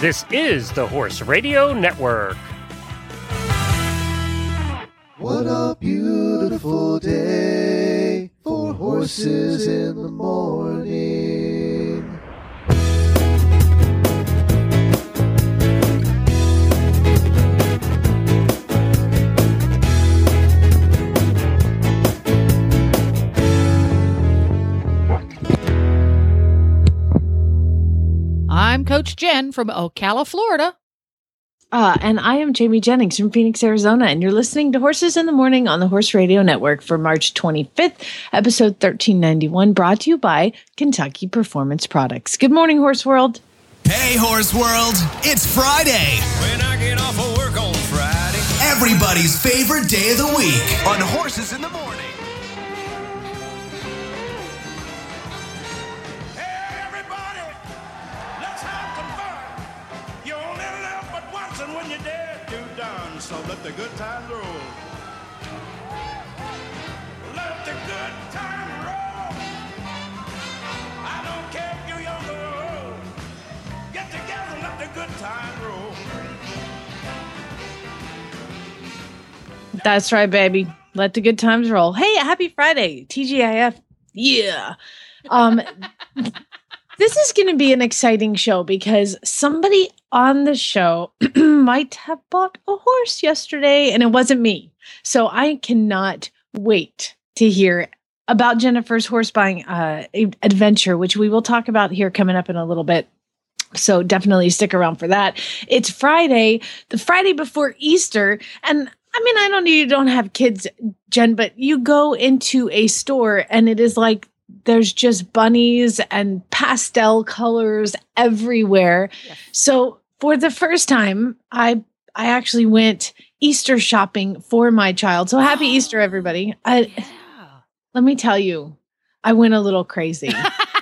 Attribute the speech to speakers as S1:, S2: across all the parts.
S1: This is the Horse Radio Network.
S2: What a beautiful day for horses in the morning.
S3: I'm Coach Jen from Ocala, Florida.
S4: And I am Jamie Jennings from Phoenix, Arizona, and you're listening to Horses in the Morning on the Horse Radio Network for March 25th, episode 1391, brought to you by Kentucky Performance Products. Good morning, Horse World.
S5: Hey, Horse World. It's Friday.
S6: When I get off of work on Friday.
S5: Everybody's favorite day of the week
S6: On Horses in the Morning. Hey, everybody, let's have some fun. You only live but once, and when you're dead, you're done. So let the good times roll. Let the good times roll. I don't care if you're young or old. Get together, let the good times roll.
S4: That's right, baby. Let the good times roll. Hey, happy Friday, TGIF. Yeah. This is going to be an exciting show because somebody on the show might have bought a horse yesterday, and it wasn't me. So I cannot wait to hear about Jennifer's horse buying adventure, which we will talk about here coming up in a little bit. So definitely stick around for that. It's Friday, the Friday before Easter. And I mean, I know you don't have kids, Jen, but you go into a store and it is like there's just bunnies and pastel colors everywhere. Yes. So for the first time, I actually went Easter shopping for my child. So happy Easter, everybody. Let me tell you, I went a little crazy.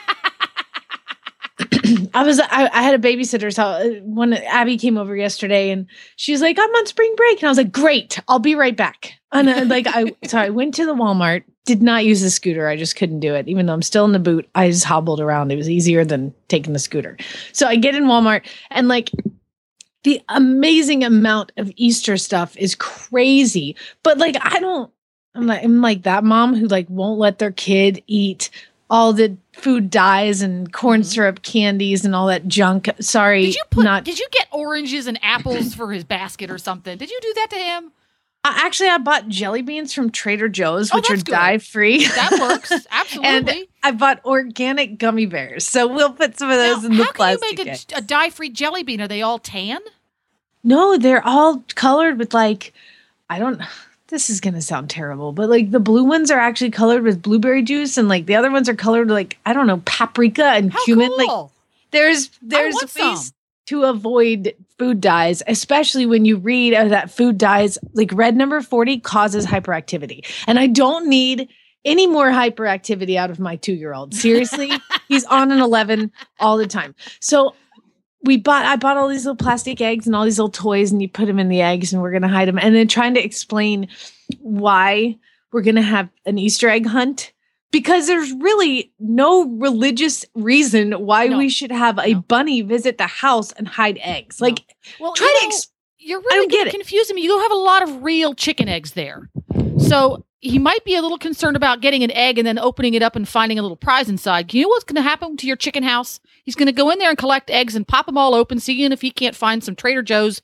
S4: I had a babysitter. So when Abby came over yesterday and she's like, I'm on spring break. And I was like, great, I'll be right back. And I went to the Walmart, did not use the scooter. I just couldn't do it. Even though I'm still in the boot, I just hobbled around. It was easier than taking the scooter. So I get in Walmart and like the amazing amount of Easter stuff is crazy. But like, I'm like that mom who like won't let their kid eat all the food dyes and corn syrup candies and all that junk. Sorry.
S3: Did you get oranges and apples for his basket or something? Did you do that to him?
S4: Actually, I bought jelly beans from Trader Joe's, which are
S3: good.
S4: dye-free.
S3: That works. Absolutely.
S4: And I bought organic gummy bears. So we'll put some of those in the plastic.
S3: How can you make a dye-free jelly bean? Are they all tan?
S4: No, they're all colored with like, this is going to sound terrible, but like the blue ones are actually colored with blueberry juice and like the other ones are colored like, I don't know, paprika and cumin.
S3: Cool.
S4: Like there's ways to avoid food dyes, especially when you read that food dyes, like red number 40 causes hyperactivity. And I don't need any more hyperactivity out of my 2-year-old. Seriously, he's on an 11 all the time. So I bought all these little plastic eggs and all these little toys and you put them in the eggs and we're going to hide them. And then trying to explain why we're going to have an Easter egg hunt because there's really no religious reason why we should have a bunny visit the house and hide eggs. No. Like,
S3: you're really confusing me. You don't have a lot of real chicken eggs there. So he might be a little concerned about getting an egg and then opening it up and finding a little prize inside. You know what's going to happen to your chicken house? He's going to go in there and collect eggs and pop them all open, seeing if he can't find some Trader Joe's,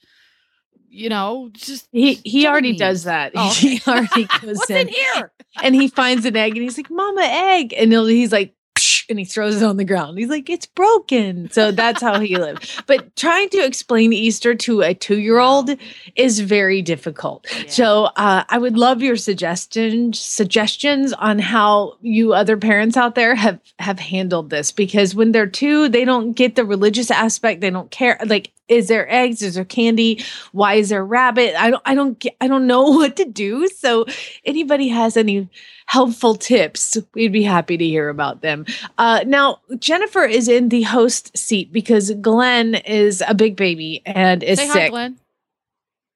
S3: just...
S4: He already does that. Oh. He already goes
S3: What's in here?
S4: And he finds an egg and he's like, Mama, egg. And he's like, psh, and he throws it on the ground. He's like, it's broken. So that's how he lives. But trying to explain Easter to a 2-year-old is very difficult. Yeah. So I would love your suggestions on how you other parents out there have handled this, because when they're 2, they don't get the religious aspect. They don't care. Like, is there eggs? Is there candy? Why is there rabbit? I don't know what to do. So anybody has any helpful tips, we'd be happy to hear about them. Now, Jennifer is in the host seat because Glenn is a big baby and is
S3: sick.
S4: sick.
S3: Hi, Glenn.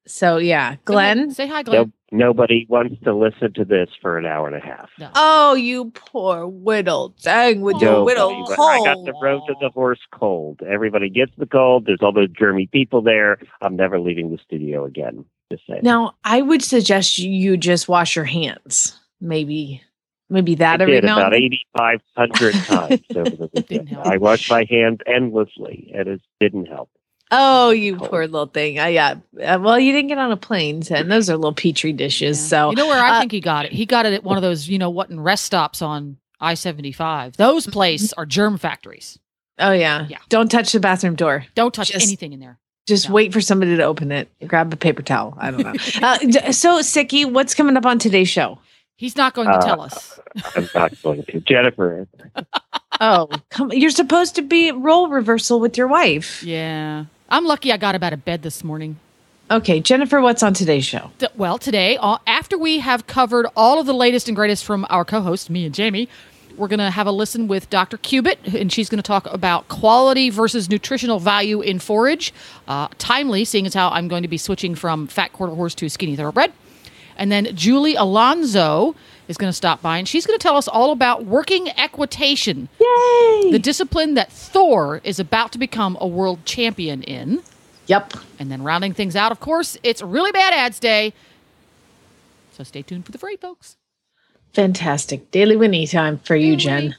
S4: So, yeah. Glenn?
S3: Say hi, Glenn.
S7: Nobody wants to listen to this for an hour and a half.
S3: No.
S4: Oh, you poor whittle thing with your whittle
S7: But
S4: cold.
S7: I got the road to the horse cold. Everybody gets the cold. There's all those germy people there. I'm never leaving the studio again. Just saying.
S4: Now, I would suggest you just wash your hands. Maybe that
S7: I
S4: every
S7: did
S4: now
S7: about
S4: and then.
S7: 8,500 times over the
S3: Didn't
S7: weekend.
S3: help.
S7: I washed my hands endlessly, and it didn't help.
S4: Oh, you poor little thing. Yeah. Well, you didn't get on a plane, and those are little petri dishes.
S3: Yeah.
S4: So
S3: You know where I think he got it? He got it at one of those, rest stops on I-75. Those places are germ factories.
S4: Oh, yeah.
S3: Yeah.
S4: Don't touch the bathroom door.
S3: Don't touch
S4: Just-
S3: anything in there.
S4: Just
S3: No.
S4: wait for somebody to open it. Grab a paper towel. I don't know. So, Sicky, what's coming up on today's show?
S3: He's not going to tell us.
S7: I'm not going to. Jennifer,
S4: Oh, you're supposed to be role reversal with your wife.
S3: Yeah. I'm lucky I got him out of bed this morning.
S4: Okay, Jennifer, what's on today's show?
S3: Well, today, after we have covered all of the latest and greatest from our co-host, me and Jamie, we're going to have a listen with Dr. Cubitt, and she's going to talk about quality versus nutritional value in forage. Timely, seeing as how I'm going to be switching from fat quarter horse to skinny thoroughbred. And then Julie Alonzo is going to stop by, and she's going to tell us all about working equitation.
S4: Yay!
S3: The discipline that Thor is about to become a world champion in.
S4: Yep.
S3: And then rounding things out, of course, it's Really Bad Ads Day. So stay tuned for the freight, folks.
S4: Fantastic. Daily Winnie time for you, Jen.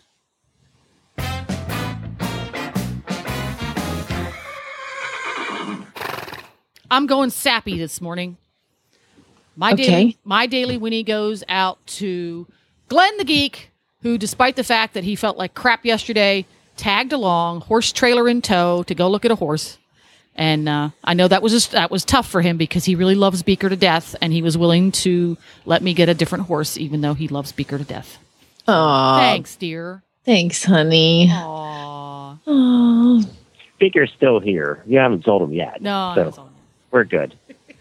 S3: I'm going sappy this morning.
S4: Okay.
S3: My daily Winnie goes out to Glenn the Geek, who, despite the fact that he felt like crap yesterday, tagged along, horse trailer in tow, to go look at a horse. And I know that was tough for him because he really loves Beaker to death, and he was willing to let me get a different horse, even though he loves Beaker to death.
S4: Aw.
S3: Thanks, dear.
S4: Thanks, honey.
S3: Aww.
S4: Aw.
S7: Speaker's still here. You haven't sold him yet.
S3: No,
S7: so
S3: that's all.
S7: we're good.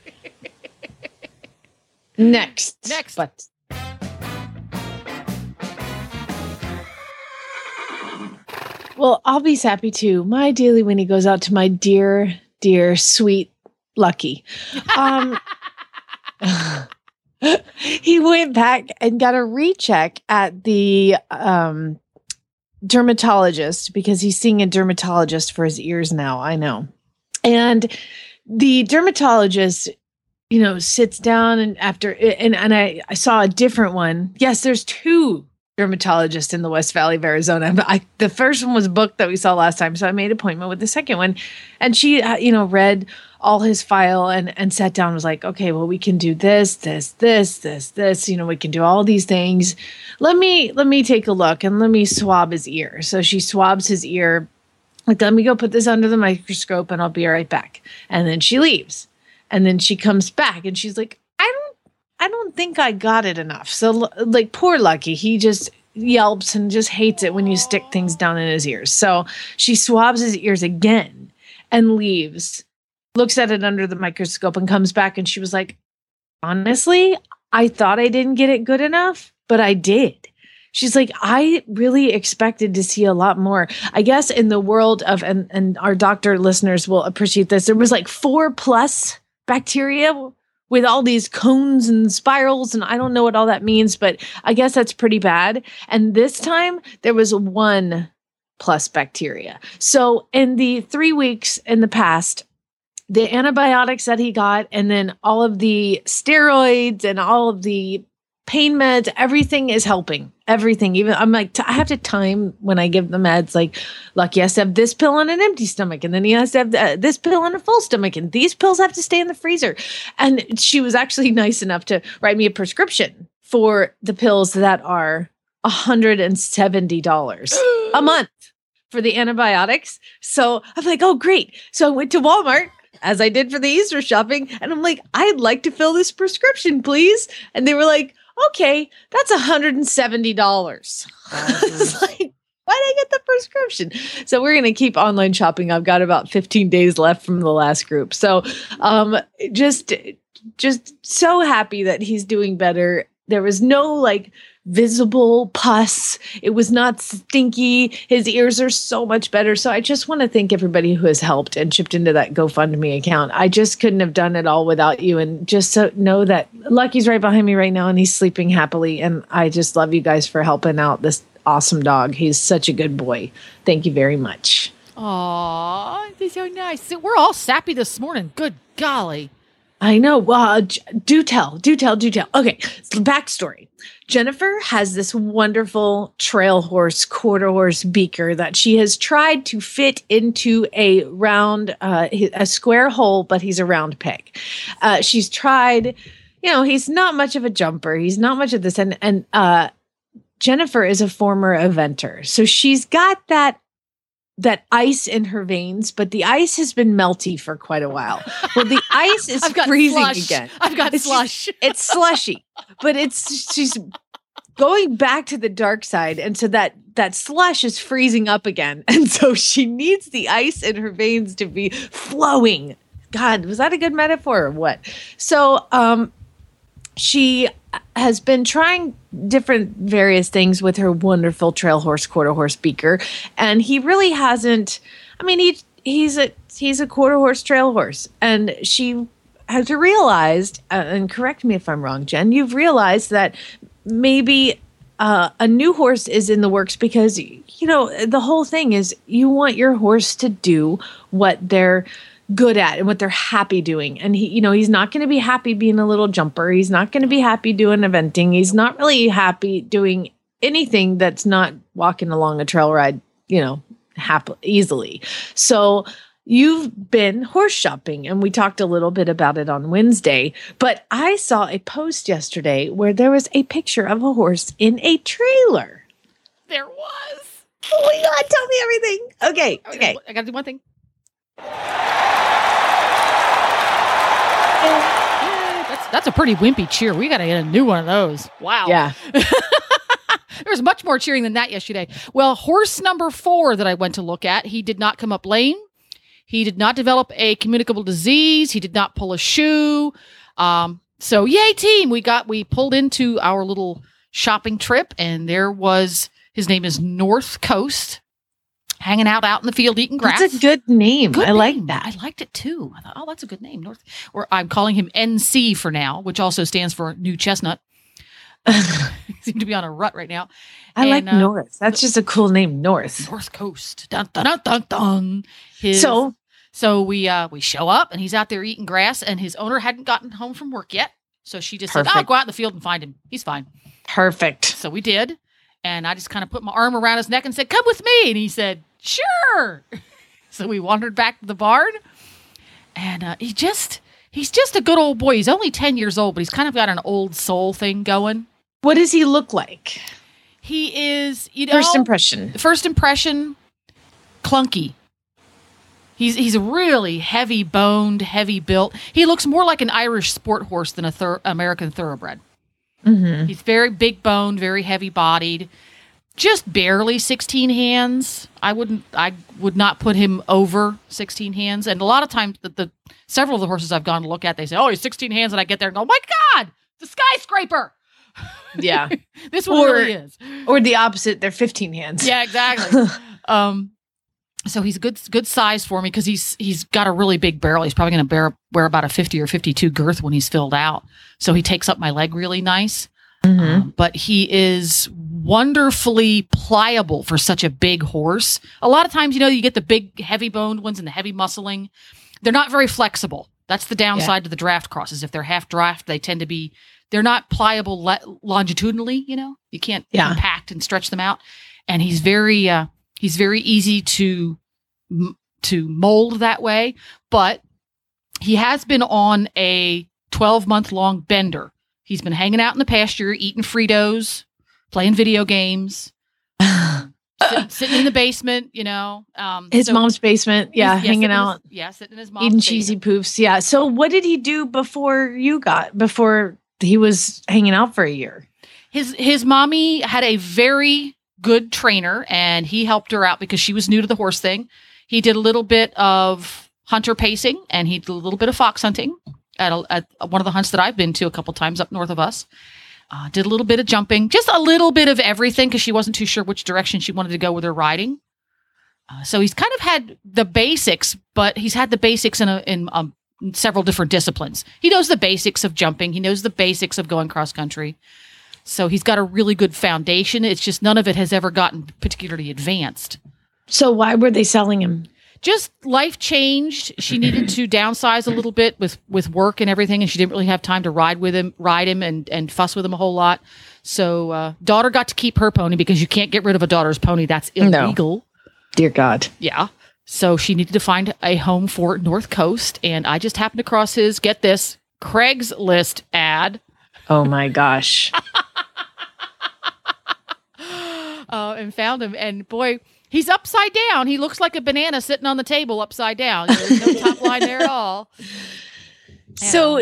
S4: Next. But well, I'll be sappy too. My daily Winnie goes out to my dear, dear, sweet Lucky. He went back and got a recheck at the dermatologist because he's seeing a dermatologist for his ears now. I know. And the dermatologist, sits down and I saw a different one. Yes, there's two dermatologists in the West Valley of Arizona. The first one was booked that we saw last time, so I made an appointment with the second one. And she, read all his file and sat down and was like, okay, well, we can do this, we can do all these things. Let me take a look and let me swab his ear. So she swabs his ear. Like, let me go put this under the microscope and I'll be right back. And then she leaves. And then she comes back and she's like, I don't think I got it enough. So like poor Lucky, he just yelps and just hates it when you stick things down in his ears. So she swabs his ears again and leaves, looks at it under the microscope and comes back. And she was like, honestly, I thought I didn't get it good enough, but I did. She's like, I really expected to see a lot more. I guess in the world of, and our doctor listeners will appreciate this, there was like 4+ bacteria with all these cones and spirals, and I don't know what all that means, but I guess that's pretty bad. And this time there was 1+ bacteria. So in the 3 weeks in the past, the antibiotics that he got, and then all of the steroids and all of the pain meds, everything is helping. Everything. Even I'm like, I have to time when I give the meds. Like, Lucky has to have this pill on an empty stomach, and then he has to have this pill on a full stomach, and these pills have to stay in the freezer. And she was actually nice enough to write me a prescription for the pills that are $170 a month for the antibiotics. So I'm like, oh, great. So I went to Walmart, as I did for the Easter shopping, and I'm like, I'd like to fill this prescription, please. And they were like, okay, that's $170. It's like, why did I get the prescription? So we're going to keep online shopping. I've got about 15 days left from the last group. So just so happy that he's doing better. There was no like visible pus. It was not stinky. His ears are so much better. So I just want to thank everybody who has helped and chipped into that GoFundMe account. I just couldn't have done it all without you. And just so know that Lucky's right behind me right now and he's sleeping happily. And I just love you guys for helping out this awesome dog. He's such a good boy. Thank you very much.
S3: Aw, they're so nice. We're all sappy this morning. Good golly.
S4: I know. Well, do tell. Okay, so backstory. Jennifer has this wonderful trail horse, quarter horse beaker that she has tried to fit into a round, a square hole, but he's a round peg. She's tried, he's not much of a jumper. He's not much of this. And Jennifer is a former eventer. So she's got that ice in her veins, but the ice has been melty for quite a while. Well, the ice is freezing again.
S3: I've got slush.
S4: It's slushy, but she's going back to the dark side. And so that slush is freezing up again. And so she needs the ice in her veins to be flowing. God, was that a good metaphor or what? So, she has been trying different various things with her wonderful trail horse, quarter horse beaker. And he really hasn't, he's a quarter horse trail horse. And she has realized, and correct me if I'm wrong, Jen, you've realized that maybe a new horse is in the works because, the whole thing is you want your horse to do what they're good at and what they're happy doing. And he's not going to be happy being a little jumper. He's not going to be happy doing eventing. He's not really happy doing anything that's not walking along a trail ride, easily. So you've been horse shopping and we talked a little bit about it on Wednesday, but I saw a post yesterday where there was a picture of a horse in a trailer.
S3: There was.
S4: Oh my God, tell me everything. Okay.
S3: I got to do one thing. That's a pretty wimpy cheer. We got to get a new one of those. Wow.
S4: Yeah.
S3: There was much more cheering than that yesterday. Well, horse number 4 that I went to look at, he did not come up lame. He did not develop a communicable disease. He did not pull a shoe. So yay team. We pulled into our little shopping trip and there was, his name is North Coast. Hanging out in the field eating grass.
S4: That's a good name. I like that.
S3: I liked it too. I thought, oh, that's a good name. Or I'm calling him NC for now, which also stands for New Chestnut. Seem to be on a rut right now.
S4: I like North. That's just a cool name, North.
S3: North Coast. Dun, dun, dun, dun, dun. So we show up and he's out there eating grass and his owner hadn't gotten home from work yet. So she just said, "I'll go out in the field and find him. He's fine."
S4: Perfect.
S3: So we did. And I just kind of put my arm around his neck and said, "Come with me." And he said, "Sure." So we wandered back to the barn and he's just a good old boy. He's only 10 years old, but he's kind of got an old soul thing going.
S4: What does he look like?
S3: He is,
S4: First impression,
S3: clunky. He's really heavy boned, heavy built. He looks more like an Irish sport horse than a American thoroughbred.
S4: Mm-hmm.
S3: He's very big boned, very heavy bodied, just barely 16 hands. I would not put him over 16 hands. And a lot of times several of the horses I've gone to look at, they say, "Oh, he's 16 hands." And I get there and go, "My God, the skyscraper."
S4: Yeah.
S3: This one really is.
S4: Or the opposite. They're 15 hands.
S3: Yeah, exactly. So he's a good size for me because he's got a really big barrel. He's probably going to wear about a 50 or 52 girth when he's filled out. So he takes up my leg really nice.
S4: Mm-hmm.
S3: But he is wonderfully pliable for such a big horse. A lot of times, you get the big heavy boned ones and the heavy muscling. They're not very flexible. That's the downside to the draft crosses. If they're half draft, they tend to be, they're not pliable longitudinally, you can't compact and stretch them out. And he's very easy to mold that way, but he has been on a 12-month long bender. He's been hanging out in the pasture, eating Fritos, playing video games, sitting in the basement,
S4: his mom's basement. Yeah. Hanging out.
S3: Sitting in his mom's
S4: eating
S3: basement.
S4: Cheesy Poofs. Yeah. So what did he do before he was hanging out for a year?
S3: His mommy had a very good trainer and he helped her out because she was new to the horse thing. He did a little bit of hunter pacing and he did a little bit of fox hunting at one of the hunts that I've been to a couple times up north of us. Did a little bit of jumping, just a little bit of everything because she wasn't too sure which direction she wanted to go with her riding. So he's kind of had the basics, but he's had the basics in several different disciplines. He knows the basics of jumping. He knows the basics of going cross country. So he's got a really good foundation. It's just none of it has ever gotten particularly advanced.
S4: So why were they selling him?
S3: Just life changed. She needed to downsize a little bit with work and everything, and she didn't really have time to ride him and fuss with him a whole lot. So daughter got to keep her pony because you can't get rid of a daughter's pony. That's illegal.
S4: No. Dear God.
S3: Yeah. So she needed to find a home for North Coast, and I just happened across his, get this, Craigslist ad.
S4: Oh my gosh.
S3: And found him, and boy, he's upside down. He looks like a banana sitting on the table upside down. There's no top line there at all.
S4: So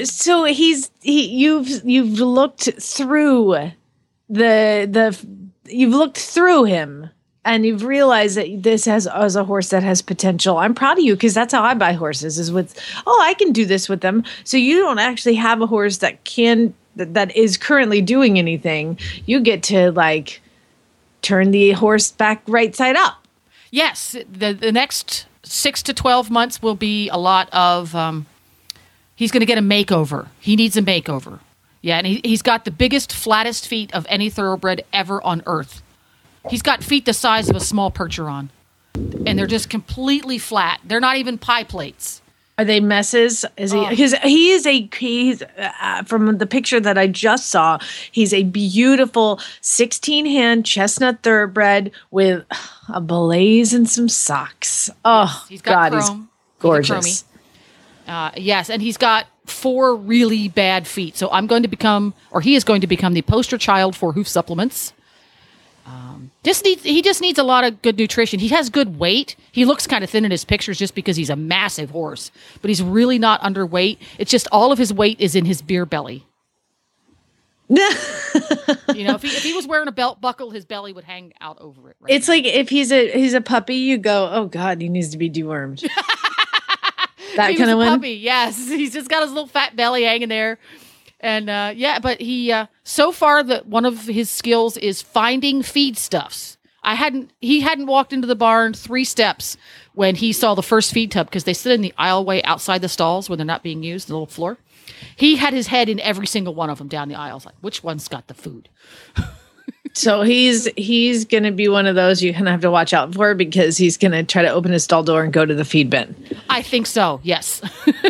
S4: you've looked through you've looked through him. And you've realized that this has as a horse that has potential. I'm proud of you because that's how I buy horses is with, I can do this with them. So you don't actually have a horse that is currently doing anything. You get to turn the horse back right side up.
S3: Yes. The next 6 to 12 months will be a lot of, he's going to get a makeover. He needs a makeover. Yeah. And he's got the biggest, flattest feet of any thoroughbred ever on earth. He's got feet the size of a small Percheron, and they're just completely flat. They're not even pie plates.
S4: Are they messes? Is he? Because he's from the picture that I just saw. He's a beautiful 16-hand chestnut thoroughbred with a belaise and some socks. Oh,
S3: he's got
S4: God,
S3: chrome.
S4: He's gorgeous.
S3: Yes, and he's got 4 really bad feet. So he is going to become the poster child for hoof supplements. He just needs a lot of good nutrition. He has good weight. He looks kind of thin in his pictures just because he's a massive horse, but he's really not underweight. It's just all of his weight is in his beer belly. If he was wearing a belt buckle, his belly would hang out over it. Right
S4: it's now. Like if he's a puppy, you go, oh God, he needs to be dewormed. That kind of one.
S3: Puppy, yes. He's just got his little fat belly hanging there. And but he so far one of his skills is finding feedstuffs. He hadn't walked into the barn 3 steps when he saw the first feed tub because they sit in the aisleway outside the stalls when they're not being used, the little floor. He had his head in every single one of them down the aisles, like which one's got the food.
S4: So he's going to be one of those you're going to have to watch out for because he's going to try to open his stall door and go to the feed bin.
S3: I think so. Yes.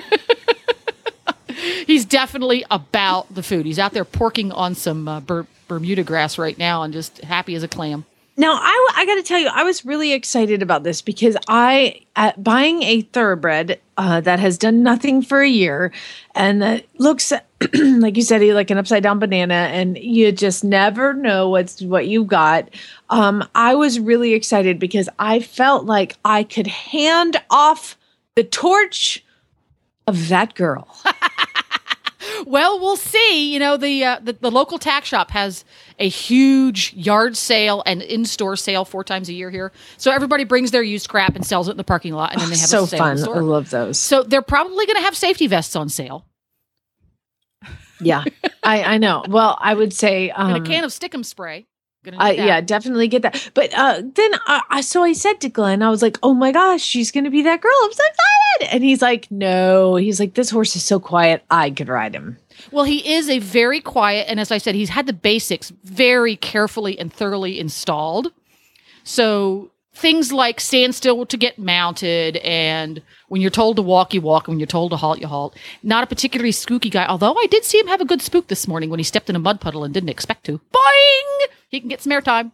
S3: He's definitely about the food. He's out there porking on some Bermuda grass right now and just happy as a clam.
S4: Now, I got to tell you, I was really excited about this because buying a thoroughbred that has done nothing for a year and that looks, like you said, like an upside down banana and you just never know what you got. I was really excited because I felt like I could hand off the torch of that girl.
S3: Well, we'll see. The local tack shop has a huge yard sale and in-store sale 4 times a year here. So everybody brings their used crap and sells it in the parking lot, and then they have
S4: so
S3: a sale.
S4: Fun.
S3: In the store.
S4: I love those.
S3: So they're probably going to have safety vests on sale.
S4: Yeah, I know. Well, I would say
S3: and a can of Stickum spray.
S4: Yeah, definitely get that. But then I said to Glenn, I was like, oh my gosh, she's going to be that girl. I'm so excited. And he's like, no. He's like, this horse is so quiet. I could ride him.
S3: Well, he is a very quiet. And as I said, he's had the basics very carefully and thoroughly installed. So things like stand still to get mounted. And when you're told to walk, you walk. And when you're told to halt, you halt. Not a particularly spooky guy. Although I did see him have a good spook this morning when he stepped in a mud puddle and didn't expect to. Boing! He can get some airtime.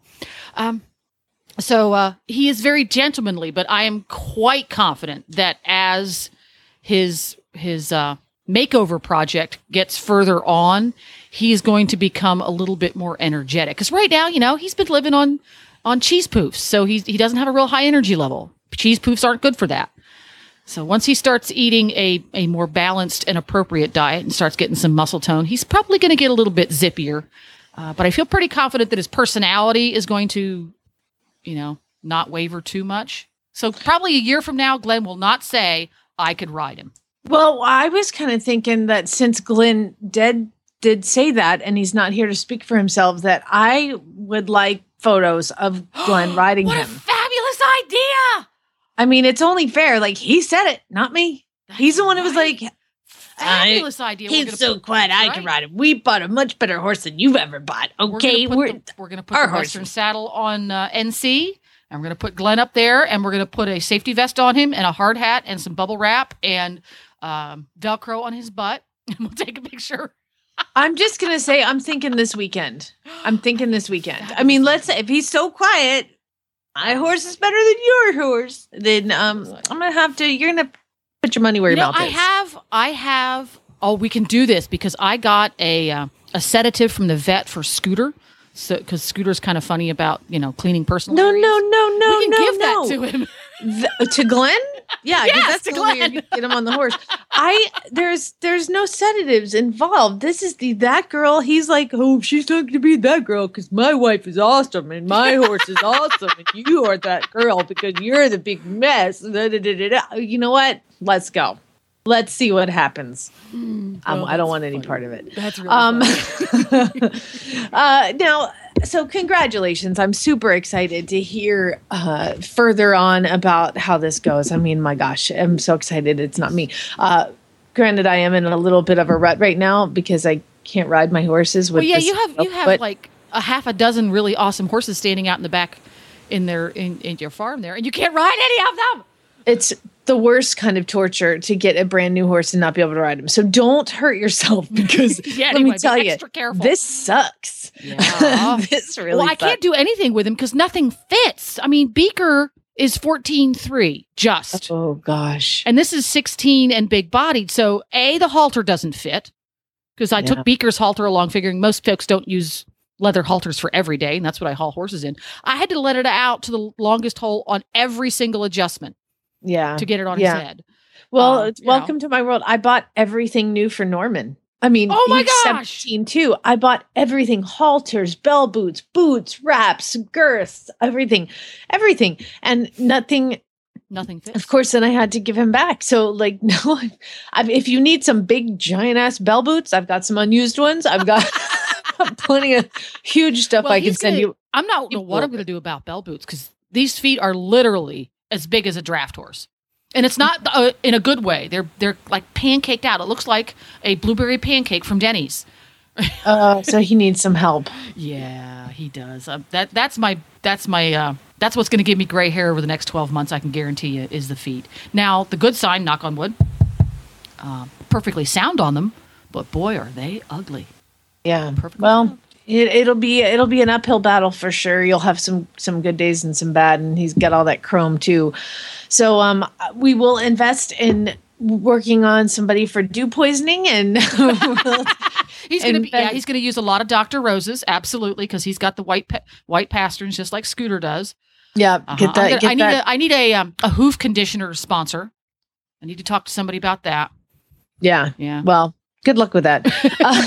S3: So he is very gentlemanly, but I am quite confident that as his makeover project gets further on, he is going to become a little bit more energetic. Because right now, he's been living on cheese poofs, so he doesn't have a real high energy level. Cheese poofs aren't good for that. So once he starts eating a more balanced and appropriate diet and starts getting some muscle tone, he's probably going to get a little bit zippier. But I feel pretty confident that his personality is going to, not waver too much. So probably a year from now, Glenn will not say, I could ride him.
S4: Well, I was kind of thinking that since Glenn did did say that, and he's not here to speak for himself, that I would like photos of Glenn riding
S3: what
S4: him.
S3: What a fabulous idea!
S4: I mean, it's only fair. Like, he said it, not me. He's the one who was like,
S3: fabulous idea.
S4: He's so quiet, I can ride him. We bought a much better horse than you've ever bought. Okay,
S3: we're going to put the Western saddle on NC, and we're going to put Glenn up there, and we're going to put a safety vest on him and a hard hat and some bubble wrap and Velcro on his butt, and we'll take a picture.
S4: I'm just going to say, I'm thinking this weekend. I mean, let's say if he's so quiet, my horse is better than your horse, then I'm going to have to, you're going to put your money where your mouth is.
S3: I have, we can do this because I got a sedative from the vet for Scooter. So, because Scooter's kind of funny about, cleaning personal areas.
S4: No.
S3: We can give that to him.
S4: To Glenn? Yeah,
S3: yes,
S4: that's the way you get him on the horse. There's no sedatives involved. This is that girl. He's like, oh, she's not going to be that girl because my wife is awesome and my horse is awesome and you are that girl because you're the big mess. You know what? Let's go. Let's see what happens. I don't want any part of it.
S3: That's really
S4: now, so congratulations. I'm super excited to hear further on about how this goes. I mean, my gosh, I'm so excited. It's not me. Granted, I am in a little bit of a rut right now because I can't ride my horses. With
S3: you have like a half a dozen really awesome horses standing out in the back in your farm there, and you can't ride any of them.
S4: It's the worst kind of torture to get a brand new horse and not be able to ride him. So don't hurt yourself because let me tell you, this sucks.
S3: Yeah.
S4: This really
S3: I can't do anything with him because nothing fits. I mean, Beaker is 14.3 just.
S4: Oh, gosh.
S3: And this is 16 and big bodied. So the halter doesn't fit because I took Beaker's halter along figuring most folks don't use leather halters for every day. And that's what I haul horses in. I had to let it out to the longest hole on every single adjustment.
S4: Yeah.
S3: To get it on his head.
S4: Well, welcome to my world. I bought everything new for Norman. I mean,
S3: oh my
S4: he's
S3: gosh.
S4: 17 too. I bought everything: halters, bell boots, wraps, girths, everything, and nothing
S3: fits.
S4: Of course, then I had to give him back. So, like, no, if you need some big giant ass bell boots, I've got some unused ones. I've got plenty of huge stuff I can send you.
S3: I'm not know what I'm going to do about bell boots because these feet are literally as big as a draft horse. And it's not in a good way. They're like pancaked out. It looks like a blueberry pancake from Denny's.
S4: So he needs some help.
S3: Yeah, he does. That's what's going to give me gray hair over the next 12 months. I can guarantee you is the feet. Now the good sign, knock on wood, perfectly sound on them, but boy are they ugly.
S4: Yeah.
S3: Perfectly
S4: well.
S3: sound.
S4: It'll be an uphill battle for sure. You'll have some good days and some bad, and he's got all that chrome too. So we will invest in working on somebody for dew poisoning, and
S3: he's going to use a lot of Dr. Roses, absolutely, because he's got the white pasterns just like Scooter does.
S4: Yeah, get that.
S3: I need a hoof conditioner sponsor. I need to talk to somebody about that.
S4: Yeah. Well, good luck with that.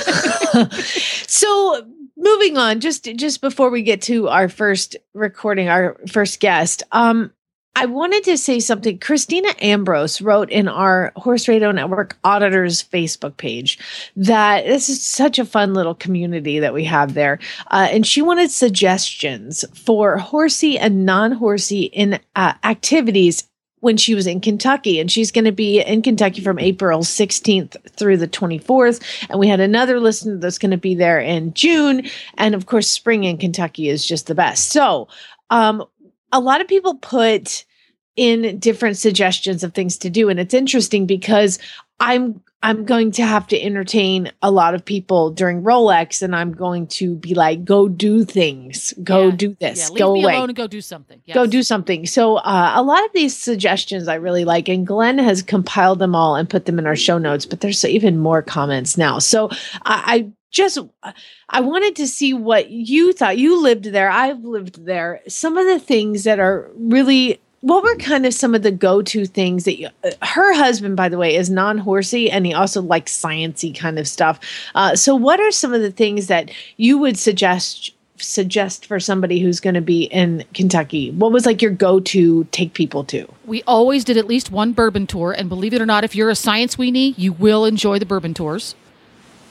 S4: So. Moving on, just before we get to our first recording, our first guest, I wanted to say something. Christina Ambrose wrote in our Horse Radio Network Auditors Facebook page that this is such a fun little community that we have there. And she wanted suggestions for horsey and non-horsey in activities when she was in Kentucky, and she's going to be in Kentucky from April 16th through the 24th. And we had another listener that's going to be there in June. And of course, spring in Kentucky is just the best. So, a lot of people put in different suggestions of things to do. And it's interesting because I'm going to have to entertain a lot of people during Rolex, and I'm going to be like, go do things, do this,
S3: leave
S4: go
S3: me
S4: away.
S3: alone and go do something. Yes.
S4: Go do something. So a lot of these suggestions I really like, and Glenn has compiled them all and put them in our show notes, but there's even more comments now. So I wanted to see what you thought. You lived there. I've lived there. Some of the things that are really, what were kind of some of the go-to things that her husband, by the way, is non-horsey, and he also likes science-y kind of stuff. So what are some of the things that you would suggest for somebody who's going to be in Kentucky? What was like your go-to take people to?
S3: We always did at least one bourbon tour, and believe it or not, if you're a science weenie, you will enjoy the bourbon tours.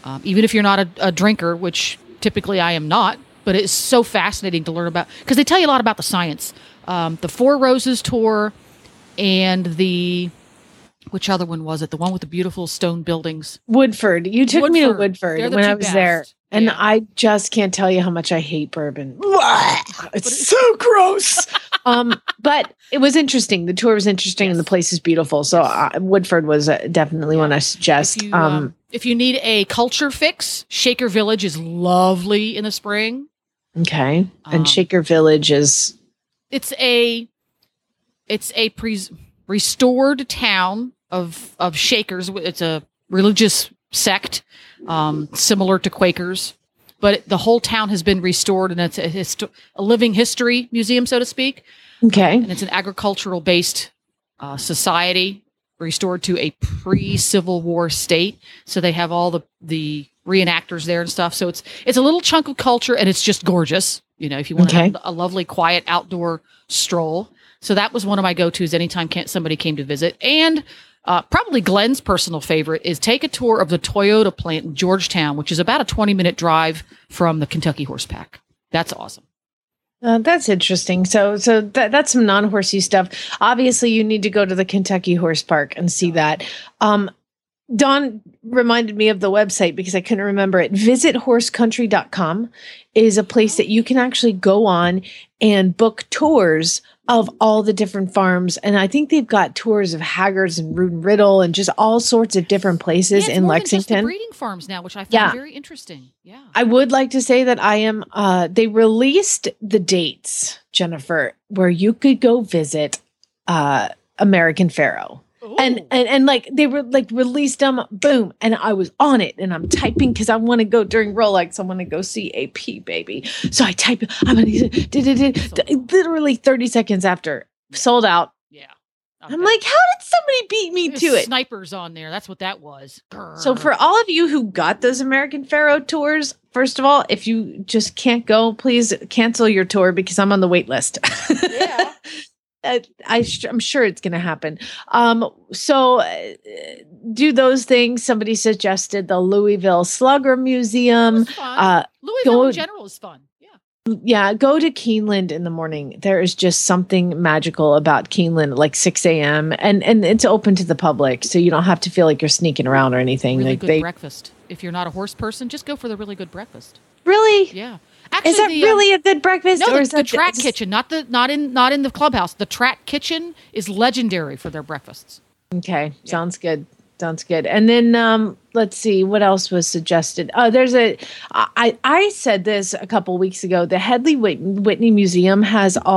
S3: even if you're not a drinker, which typically I am not. But it's so fascinating to learn about because they tell you a lot about the science. The Four Roses tour and which other one was it? The one with the beautiful stone buildings.
S4: Woodford. You took me to Woodford when I was there. And
S3: yeah.
S4: I just can't tell you how much I hate bourbon. It's so gross. But it was interesting. The tour was interesting and the place is beautiful. So Woodford was definitely one I suggest.
S3: If you need a culture fix, Shaker Village is lovely in the spring.
S4: Okay. And Shaker Village is...
S3: It's a restored town of Shakers. It's a religious sect, similar to Quakers. But the whole town has been restored, and it's a living history museum, so to speak.
S4: Okay.
S3: And it's an agricultural-based society restored to a pre-Civil War state. So they have all the reenactors there and stuff. So it's a little chunk of culture, and it's just gorgeous. You know, if you want to have a lovely, quiet outdoor stroll. So that was one of my go-tos anytime somebody came to visit. And probably Glenn's personal favorite is take a tour of the Toyota plant in Georgetown, which is about a 20-minute drive from the Kentucky Horse Pack. That's awesome.
S4: That's interesting. So that's some non-horsey stuff. Obviously, you need to go to the Kentucky Horse Park and see that. Dawn reminded me of the website because I couldn't remember it. VisitHorseCountry.com is a place that you can actually go on and book tours of all the different farms. And I think they've got tours of Haggards and Root and Riddle and just all sorts of different places in Lexington.
S3: Just the breeding farms now, which I find very interesting. Yeah.
S4: I would like to say that I am, they released the dates, Jennifer, where you could go visit American Pharoah. And like they were like released them, boom, and I was on it, and I'm typing because I want to go during Rolex. I want to go see AP, baby. So I type. Literally 30 seconds after, sold out.
S3: Yeah,
S4: I'm like, how did somebody beat me to it?
S3: Snipers on there. That's what that was. Grr.
S4: So for all of you who got those American Pharoah tours, first of all, if you just can't go, please cancel your tour because I'm on the wait list. Yeah. I'm sure it's going to happen. So do those things. Somebody suggested the Louisville Slugger Museum.
S3: Louisville in general is fun.
S4: Yeah, go to Keeneland in the morning. There is just something magical about Keeneland, like 6 a.m. And it's open to the public, so you don't have to feel like you're sneaking around or anything.
S3: Really good breakfast. If you're not a horse person, just go for the really good breakfast.
S4: Really?
S3: Yeah. Actually,
S4: is that really a good breakfast?
S3: No,
S4: or is
S3: the track kitchen, not in the clubhouse. The track kitchen is legendary for their breakfasts.
S4: Okay, sounds good. Sounds good. And then let's see what else was suggested. I said this a couple weeks ago. The Hedley Whitney Museum has a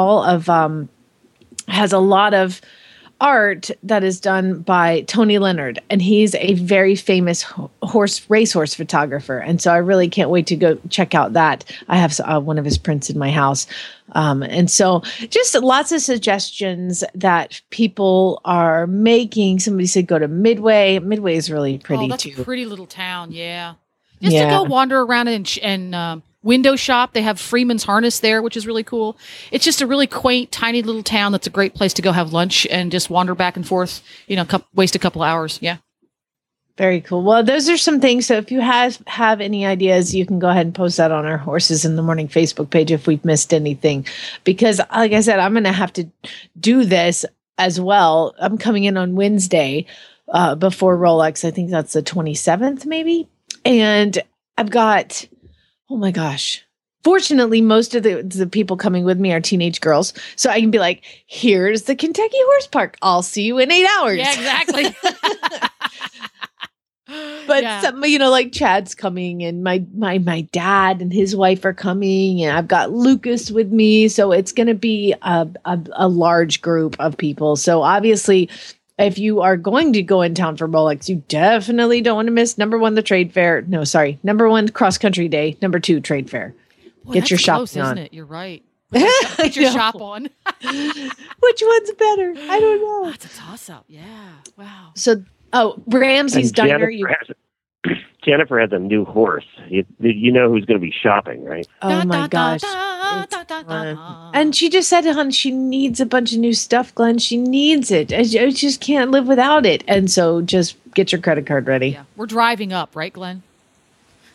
S4: lot of art that is done by Tony Leonard, and he's a very famous racehorse photographer. And so I really can't wait to go check out that. I have one of his prints in my house. And so just lots of suggestions that people are making. Somebody said go to Midway. Midway is really pretty
S3: that's
S4: too.
S3: A pretty little town. Yeah. Just to go wander around and window shop. They have Freeman's Harness there, which is really cool. It's just a really quaint, tiny little town that's a great place to go have lunch and just wander back and forth, waste a couple hours. Yeah.
S4: Very cool. Well, those are some things. So if you have any ideas, you can go ahead and post that on our Horses in the Morning Facebook page if we've missed anything. Because like I said, I'm going to have to do this as well. I'm coming in on Wednesday before Rolex. I think that's the 27th maybe. And I've got... oh my gosh. Fortunately, most of the people coming with me are teenage girls. So I can be like, here's the Kentucky Horse Park. I'll see you in 8 hours.
S3: Yeah, exactly.
S4: But some, like Chad's coming and my dad and his wife are coming and I've got Lucas with me. So it's going to be a large group of people. So obviously, if you are going to go in town for Rolex, you definitely don't want to miss number 1, the trade fair. No, sorry. Number 1, cross country day. Number 2, trade fair.
S3: Boy,
S4: get your shopping
S3: close,
S4: on.
S3: Isn't it? You're right. Get your shop on.
S4: Which one's better? I don't know.
S3: That's a toss up. Yeah. Wow.
S4: So, Ramsey's Diner.
S7: Jennifer has a new horse. You know who's going to be shopping, right?
S4: Oh my gosh. And she just said, hon, she needs a bunch of new stuff, Glenn. She needs it. I just can't live without it. And so just get your credit card ready.
S3: Yeah. We're driving up, right, Glenn?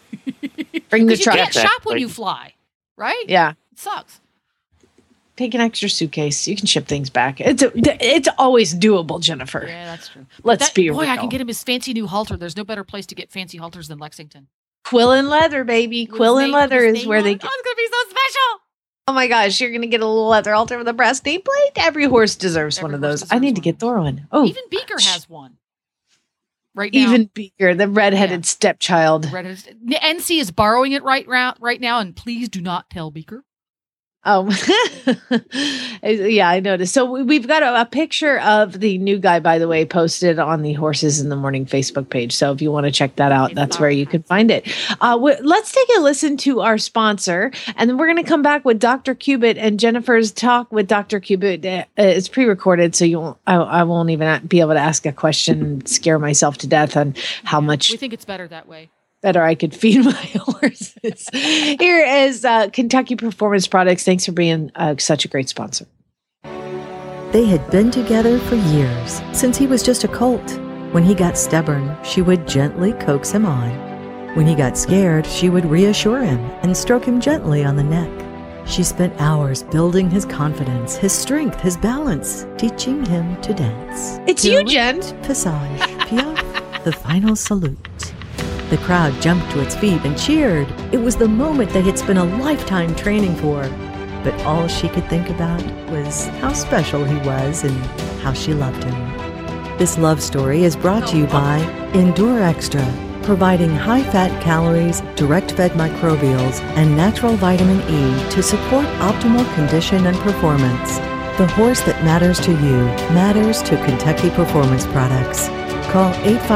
S4: Bring the truck.
S3: You can't shop when you fly, right?
S4: Yeah.
S3: It sucks.
S4: Take an extra suitcase. You can ship things back. It's always doable, Jennifer.
S3: Yeah, that's true.
S4: Let's be real.
S3: Boy, I can get him his fancy new halter. There's no better place to get fancy halters than Lexington.
S4: Quill and Leather, baby. Quill and Leather is where they get.
S3: Oh, it's going to be so special.
S4: Oh my gosh, you're going to get a little leather halter with a brass nameplate. Every horse deserves one of those. I need to get Thor one. Oh,
S3: even Beaker has one. Right now.
S4: Even Beaker, the redheaded stepchild.
S3: NC is borrowing it right now, and please do not tell Beaker.
S4: Oh, yeah, I noticed. So we've got a picture of the new guy, by the way, posted on the Horses in the Morning Facebook page. So if you want to check that out, that's where you can find it. Let's take a listen to our sponsor, and then we're going to come back with Dr. Cubitt and Jennifer's talk with Dr. Cubitt. It's pre-recorded, so I won't even be able to ask a question and scare myself to death on how much.
S3: We think it's better that way.
S4: Better I could feed my horses. Here is Kentucky Performance Products. Thanks for being such a great sponsor.
S8: They had been together for years, since he was just a colt. When he got stubborn, she would gently coax him on. When he got scared, she would reassure him and stroke him gently on the neck. She spent hours building his confidence, his strength, his balance, teaching him to dance.
S4: It's you, Jen.
S8: Passage, piaffe, the final salute. The crowd jumped to its feet and cheered. It was the moment they had spent a lifetime training for. But all she could think about was how special he was and how she loved him. This love story is brought to you by Endure Extra, providing high-fat calories, direct-fed microbials, and natural vitamin E to support optimal condition and performance. The horse that matters to you matters to Kentucky Performance Products. Call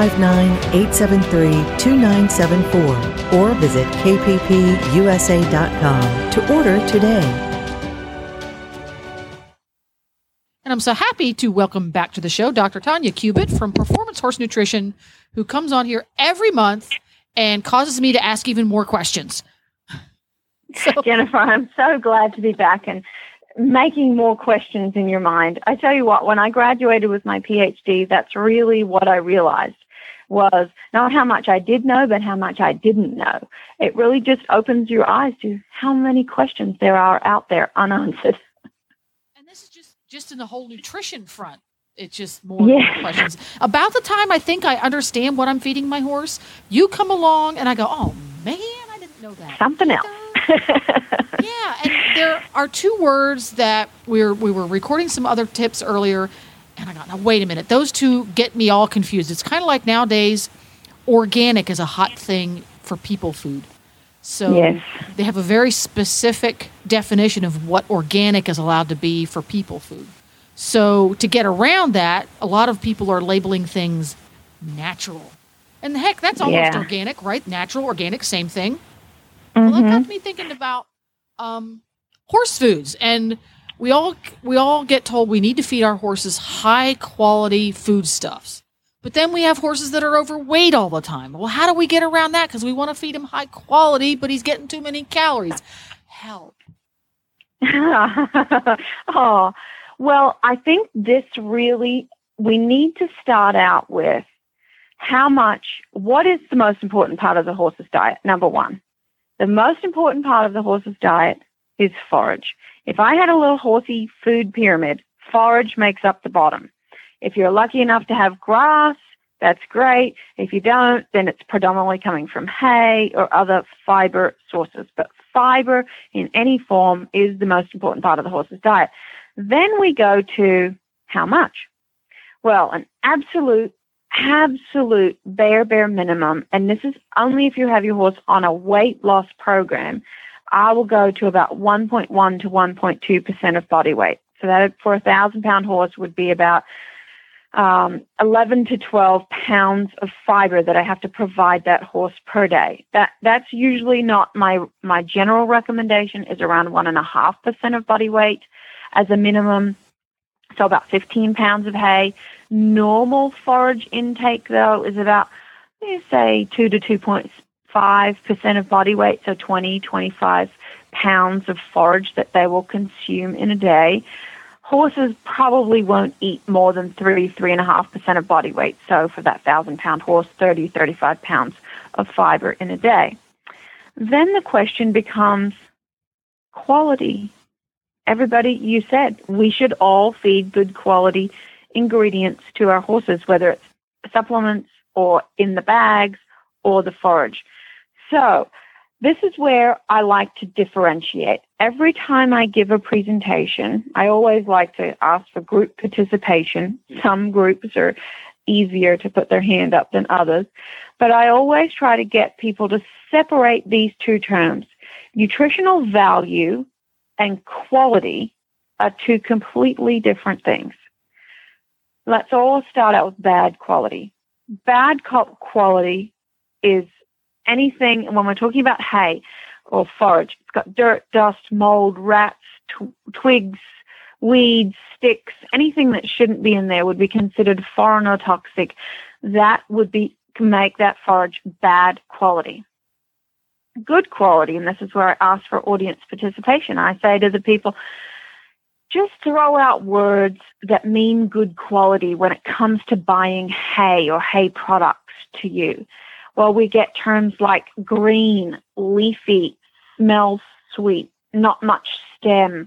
S8: 859-873-2974 or visit kppusa.com to order today.
S3: And I'm so happy to welcome back to the show Dr. Tanya Cubitt from Performance Horse Nutrition, who comes on here every month and causes me to ask even more questions.
S9: Jennifer, I'm so glad to be back and making more questions in your mind. I tell you what, when I graduated with my PhD, that's really what I realized was not how much I did know, but how much I didn't know. It really just opens your eyes to how many questions there are out there unanswered.
S3: And this is just in the whole nutrition front. It's just more questions. About the time I think I understand what I'm feeding my horse, you come along and I go, oh man, I didn't know that.
S9: Something else.
S3: Yeah, and there are two words that we were recording some other tips earlier, and I got, now wait a minute, those two get me all confused. It's kind of like nowadays, organic is a hot thing for people food. So they have a very specific definition of what organic is allowed to be for people food. So to get around that, a lot of people are labeling things natural. And heck, that's almost organic, right? Natural, organic, same thing. Well, that got me thinking about horse foods, and we all get told we need to feed our horses high quality foodstuffs. But then we have horses that are overweight all the time. Well, how do we get around that? Because we want to feed him high quality, but he's getting too many calories. Help.
S9: Oh, well, I think this really, we need to start out with what is the most important part of the horse's diet? Number one. The most important part of the horse's diet is forage. If I had a little horsey food pyramid, forage makes up the bottom. If you're lucky enough to have grass, that's great. If you don't, then it's predominantly coming from hay or other fiber sources. But fiber in any form is the most important part of the horse's diet. Then we go to how much? Well, an absolute bare minimum, and this is only if you have your horse on a weight loss program, I will go to about 1.1 to 1.2% of body weight. So that for a 1,000-pound horse would be about 11 to 12 pounds of fiber that I have to provide that horse per day. That's usually not my general recommendation is around 1.5% of body weight as a minimum. So about 15 pounds of hay. Normal forage intake, though, is about, say, 2 to 2.5% of body weight, so 20, 25 pounds of forage that they will consume in a day. Horses probably won't eat more than 3.5% of body weight. So for that 1,000-pound horse, 30, 35 pounds of fiber in a day. then the question becomes quality. Everybody, you said we should all feed good quality ingredients to our horses, whether it's supplements or in the bags or the forage. So this is where I like to differentiate. Every time I give a presentation, I always like to ask for group participation. Some groups are easier to put their hand up than others, but I always try to get people to separate these two terms. Nutritional value and quality are two completely different things. Let's all start out with bad quality. Bad quality is anything, when we're talking about hay or forage, it's got dirt, dust, mold, rats, twigs, weeds, sticks, anything that shouldn't be in there would be considered foreign or toxic. That would make that forage bad quality. Good quality, and this is where I ask for audience participation. I say to the people, just throw out words that mean good quality when it comes to buying hay or hay products to you. Well, we get terms like green, leafy, smells sweet, not much stem,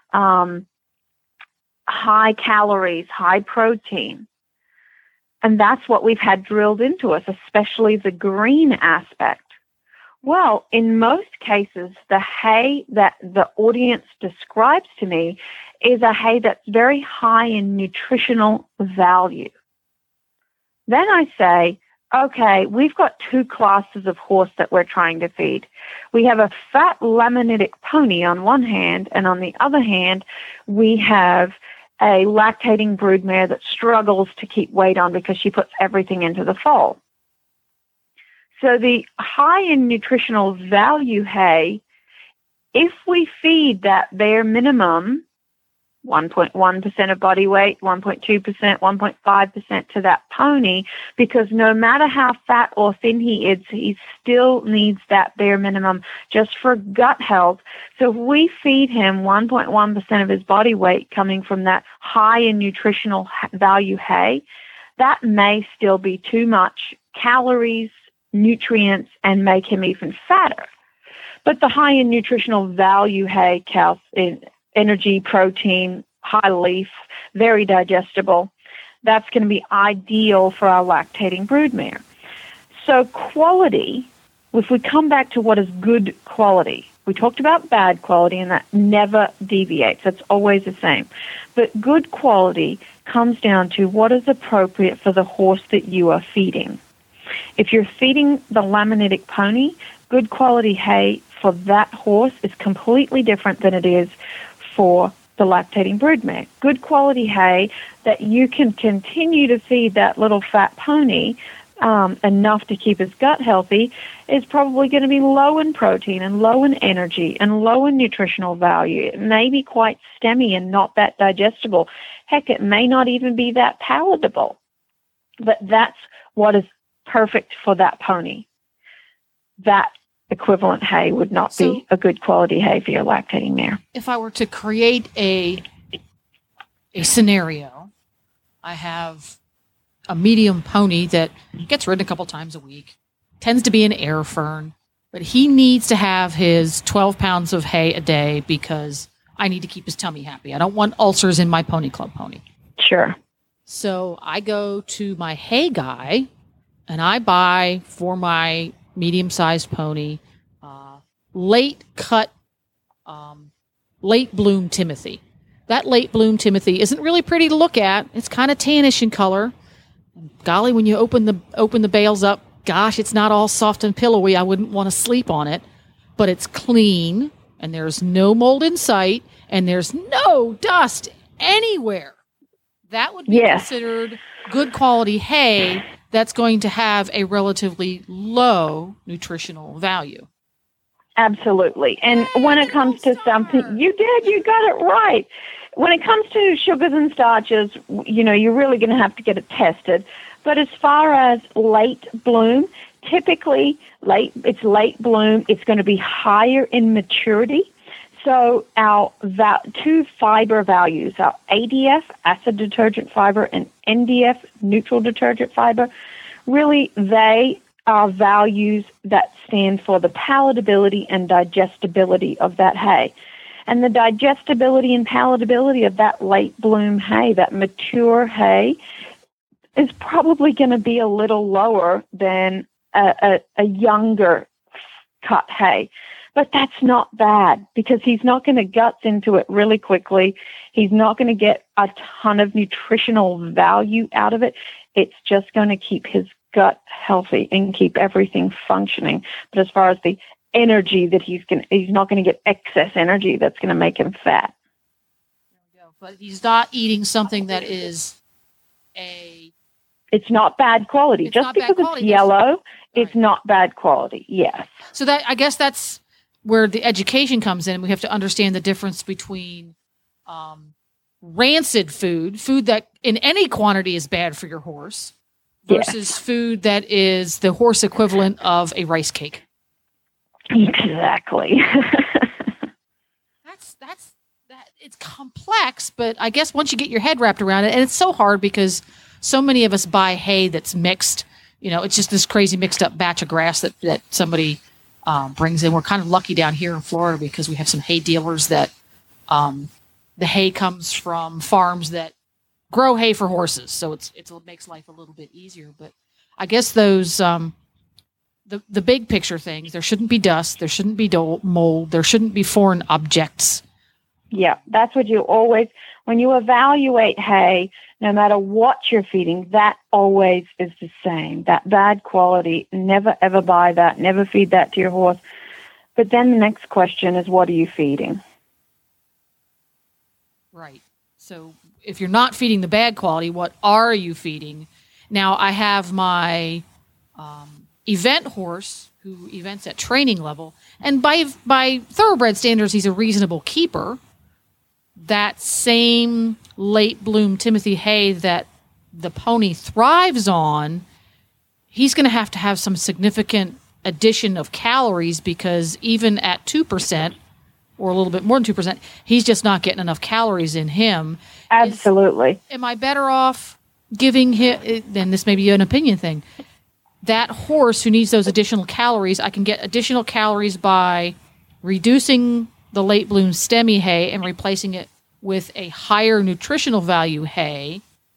S9: high calories, high protein. And that's what we've had drilled into us, especially the green aspect. Well, in most cases, the hay that the audience describes to me is a hay that's very high in nutritional value. Then I say, okay, we've got two classes of horse that we're trying to feed. We have a fat laminitic pony on one hand, and on the other hand, we have a lactating broodmare that struggles to keep weight on because she puts everything into the foal. So the high in nutritional value hay, if we feed that bare minimum, 1.1% of body weight, 1.2%, 1.5% to that pony, because no matter how fat or thin he is, he still needs that bare minimum just for gut health. So if we feed him 1.1% of his body weight coming from that high in nutritional value hay, that may still be too much calories, nutrients, and make him even fatter. But the high in nutritional value hay, energy, protein, high leaf, very digestible, that's going to be ideal for our lactating broodmare. So quality, if we come back to what is good quality, we talked about bad quality, and that never deviates. It's always the same. But good quality comes down to what is appropriate for the horse that you are feeding. If you're feeding the laminitic pony, good quality hay for that horse is completely different than it is for the lactating broodmare. Good quality hay that you can continue to feed that little fat pony enough to keep his gut healthy is probably going to be low in protein and low in energy and low in nutritional value. It may be quite stemmy and not that digestible. Heck, it may not even be that palatable. But that's what is perfect for that pony. That equivalent hay would not be a good quality hay for your lactating mare.
S3: If I were to create a scenario, I have a medium pony that gets ridden a couple times a week, tends to be an air fern, but he needs to have his 12 pounds of hay a day because I need to keep his tummy happy. I don't want ulcers in my pony club pony.
S9: Sure.
S3: So I go to my hay guy and I buy for my medium-sized pony late bloom Timothy. That late bloom Timothy isn't really pretty to look at. It's kind of tannish in color. And golly, when you open the bales up, gosh, it's not all soft and pillowy. I wouldn't want to sleep on it, but it's clean and there's no mold in sight and there's no dust anywhere. That would be considered good quality hay that's going to have a relatively low nutritional value.
S9: Absolutely. And when it comes to something, you got it right. When it comes to sugars and starches, you're really going to have to get it tested. But as far as late bloom, typically it's late bloom. It's going to be higher in maturity. So our two fiber values, our ADF, acid detergent fiber, and NDF, neutral detergent fiber, really they are values that stand for the palatability and digestibility of that hay. And the digestibility and palatability of that late bloom hay, that mature hay, is probably going to be a little lower than a younger cut hay. But that's not bad, because he's not going to guts into it really quickly. He's not going to get a ton of nutritional value out of it. It's just going to keep his gut healthy and keep everything functioning. But as far as the energy that he's not going to get excess energy that's going to make him fat.
S3: But he's not eating something that is
S9: it's not bad quality. Just because it's yellow, it's not bad quality. Yes.
S3: So that, I guess that's where the education comes in. We have to understand the difference between rancid food that in any quantity is bad for your horse, versus food that is the horse equivalent of a rice cake.
S9: Exactly.
S3: It's complex, but I guess once you get your head wrapped around it, and it's so hard because so many of us buy hay that's mixed. It's just this crazy mixed up batch of grass that somebody brings in. We're kind of lucky down here in Florida because we have some hay dealers that the hay comes from farms that grow hay for horses, so it makes life a little bit easier. But I guess those the big picture things, there shouldn't be dust, there shouldn't be mold, there shouldn't be foreign objects.
S9: Yeah, that's what you always, when you evaluate hay, no matter what you're feeding, that always is the same. That bad quality, never ever buy that, never feed that to your horse. But then the next question is, what are you feeding?
S3: Right. So if you're not feeding the bad quality, what are you feeding? Now, I have my event horse who events at training level, and by thoroughbred standards, he's a reasonable keeper. That same late bloom Timothy hay that the pony thrives on, he's going to have some significant addition of calories, because even at 2% or a little bit more than 2%, he's just not getting enough calories in him.
S9: Absolutely.
S3: Am I better off giving him, and this may be an opinion thing, that horse who needs those additional calories, I can get additional calories by reducing the late bloom stemmy hay and replacing it with a higher nutritional value hay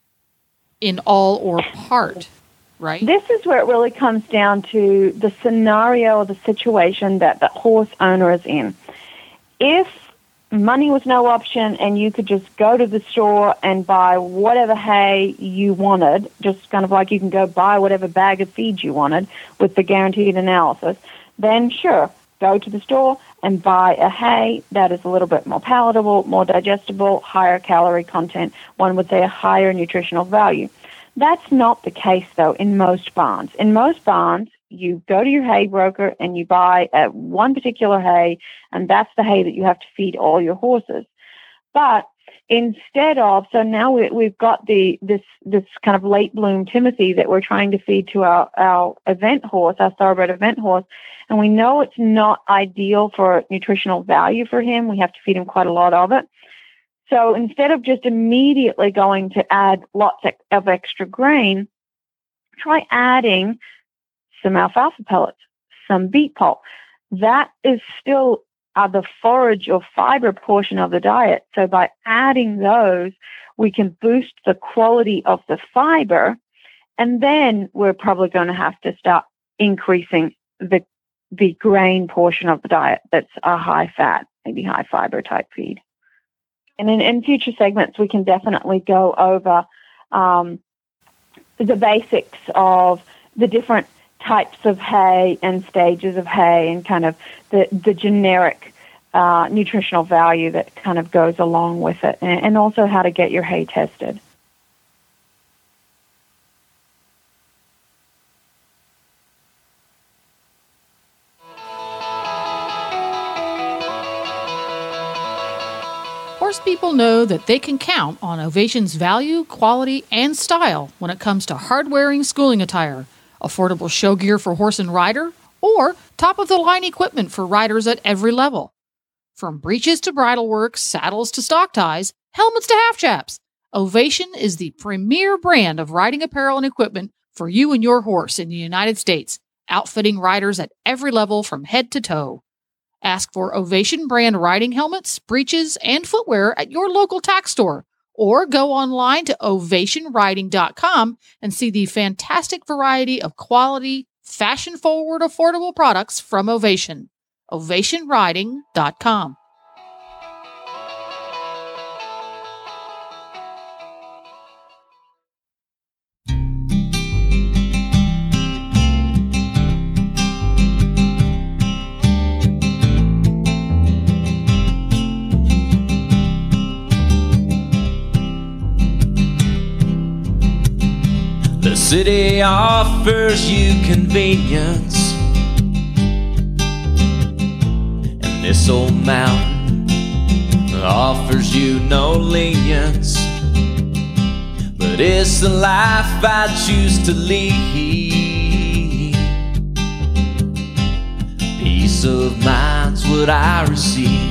S3: in all or part, right?
S9: This is where it really comes down to the scenario or the situation that the horse owner is in. If money was no option and you could just go to the store and buy whatever hay you wanted, just kind of like you can go buy whatever bag of feed you wanted with the guaranteed analysis, then sure, go to the store and buy a hay that is a little bit more palatable, more digestible, higher calorie content, one would say a higher nutritional value. That's not the case, though, in most barns. In most barns, you go to your hay broker and you buy one particular hay, and that's the hay that you have to feed all your horses. But instead of, so now we've got this kind of late bloom Timothy that we're trying to feed to our event horse, our thoroughbred event horse, and we know it's not ideal for nutritional value for him. We have to feed him quite a lot of it. So instead of just immediately going to add lots of extra grain, try adding some alfalfa pellets, some beet pulp. That is still the forage or fiber portion of the diet. So by adding those, we can boost the quality of the fiber, and then we're probably going to have to start increasing the grain portion of the diet that's a high fat, maybe high fiber type feed. And in future segments, we can definitely go over the basics of the different types of hay and stages of hay and kind of the generic nutritional value that kind of goes along with it, and also how to get your hay tested.
S3: Horse people know that they can count on Ovation's value, quality, and style when it comes to hard-wearing schooling attire, affordable show gear for horse and rider, or top-of-the-line equipment for riders at every level. From breeches to bridle work, saddles to stock ties, helmets to half chaps, Ovation is the premier brand of riding apparel and equipment for you and your horse in the United States, outfitting riders at every level from head to toe. Ask for Ovation brand riding helmets, breeches, and footwear at your local tack store, or go online to ovationriding.com and see the fantastic variety of quality, fashion-forward, affordable products from Ovation. ovationriding.com.
S10: The city offers you convenience, and this old mountain offers you no lenience. But it's the life I choose to lead. Peace of mind's what I receive.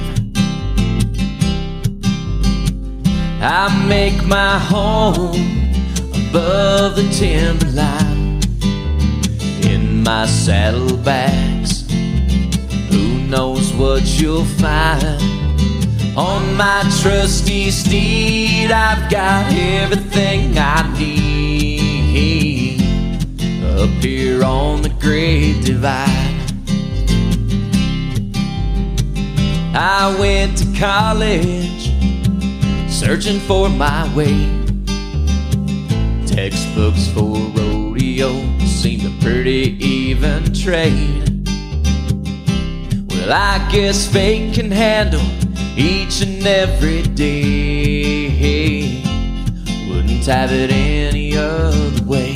S10: I make my home above the timberline, in my saddlebags. Who knows what you'll find on my trusty steed? I've got everything I need up here on the Great Divide. I went to college searching for my way. Textbooks for rodeo seemed a pretty even trade. Well, I guess fate can handle each and every day. Wouldn't have it any other way.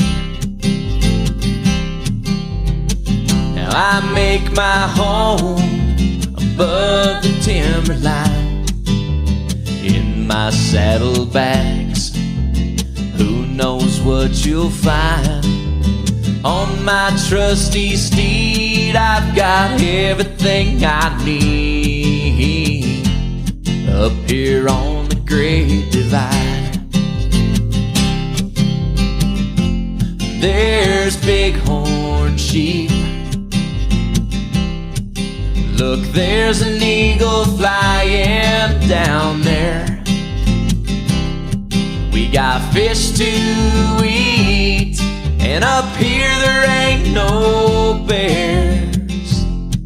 S10: Now I make my home above the timberline, in my saddlebags. Who knows what you'll find on my trusty steed? I've got everything I need up here on the Great Divide. There's bighorn sheep. Look, there's an eagle flying down there. We got fish to eat, and up here there ain't no bears.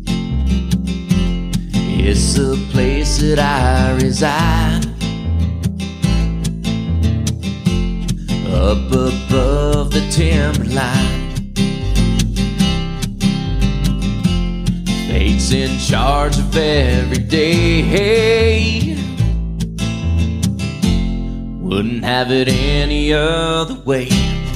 S10: It's the place that I reside, up above the timberline. Fate's in charge of every day. Wouldn't have it any other way.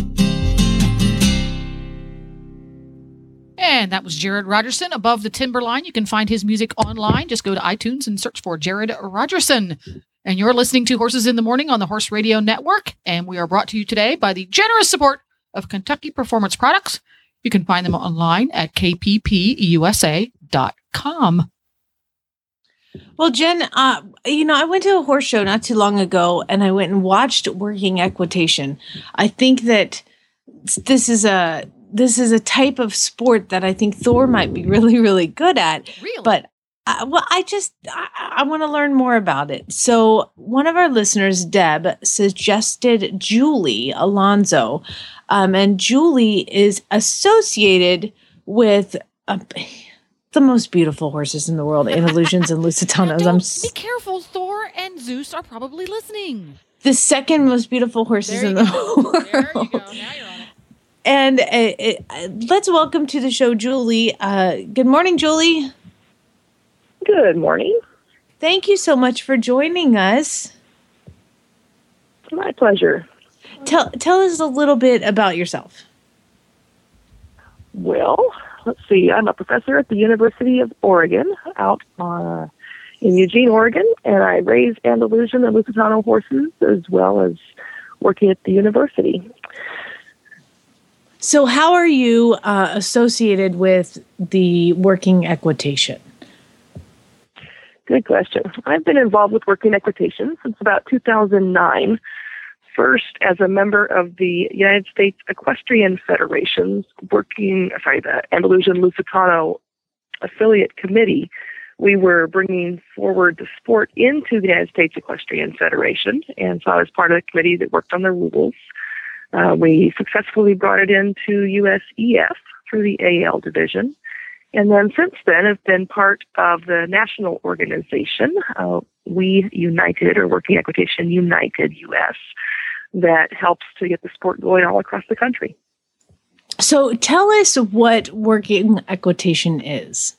S3: And that was Jared Rogerson, Above the Timberline. You can find his music online. Just go to iTunes and search for Jared Rogerson. And you're listening to Horses in the Morning on the Horse Radio Network. And we are brought to you today by the generous support of Kentucky Performance Products. You can find them online at kppusa.com.
S4: Well, Jen, I went to a horse show not too long ago, and I went and watched working equitation. I think that this is a type of sport that I think Thor might be really, really good at.
S3: Really?
S4: But I want to learn more about it. So one of our listeners, Deb, suggested Julie Alonso, and Julie is associated with the most beautiful horses in the world, Andalusians and Lusitanos.
S3: Be careful, Thor and Zeus are probably listening.
S4: The second most beautiful horses in the world.
S3: There you go. Now you're on it.
S4: And let's welcome to the show, Julie. Good morning, Julie.
S11: Good morning.
S4: Thank you so much for joining us.
S11: My pleasure.
S4: Tell us a little bit about yourself.
S11: Well, let's see. I'm a professor at the University of Oregon out in Eugene, Oregon, and I raise Andalusian and Lusitano horses as well as working at the university.
S4: So how are you associated with the working equitation?
S11: Good question. I've been involved with working equitation since about 2009. first as a member of the United States Equestrian Federation's the Andalusian Lusitano affiliate committee. We were bringing forward the sport into the United States Equestrian Federation, and so I was part of the committee that worked on the rules. We successfully brought it into USEF through the AL division, and then since then have been part of the national organization, We United, or Working Equitation United US, that helps to get the sport going all across the country.
S4: So tell us what working equitation is.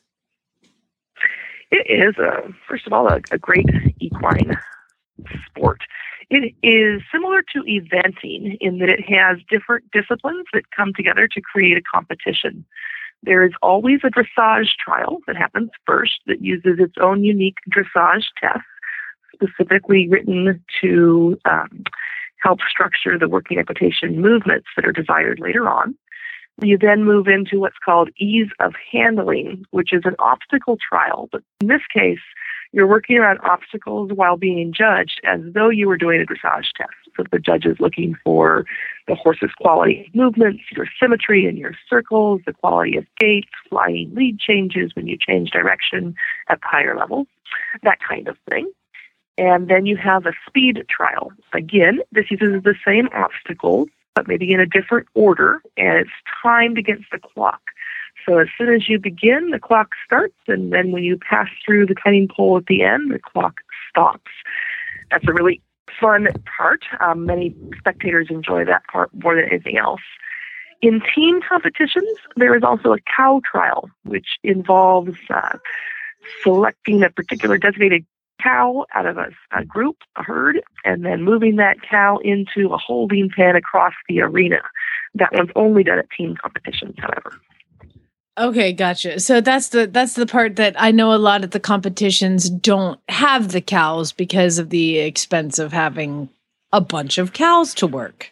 S11: It is, first of all, a great equine sport. It is similar to eventing in that it has different disciplines that come together to create a competition. There is always a dressage trial that happens first that uses its own unique dressage test, specifically written to help structure the working equitation movements that are desired later on. You then move into what's called ease of handling, which is an obstacle trial. But in this case, you're working around obstacles while being judged as though you were doing a dressage test. So the judge is looking for the horse's quality of movements, your symmetry in your circles, the quality of gait, flying lead changes when you change direction at the higher levels, that kind of thing. And then you have a speed trial. Again, this uses the same obstacles, but maybe in a different order, and it's timed against the clock. So as soon as you begin, the clock starts, and then when you pass through the timing pole at the end, the clock stops. That's a really fun part. Many spectators enjoy that part more than anything else. In team competitions, there is also a cow trial, which involves selecting a particular designated cow out of a group, a herd, and then moving that cow into a holding pen across the arena. That one's only done at team competitions, however.
S4: Okay, gotcha. So that's the part that I know a lot of the competitions don't have the cows because of the expense of having a bunch of cows to work.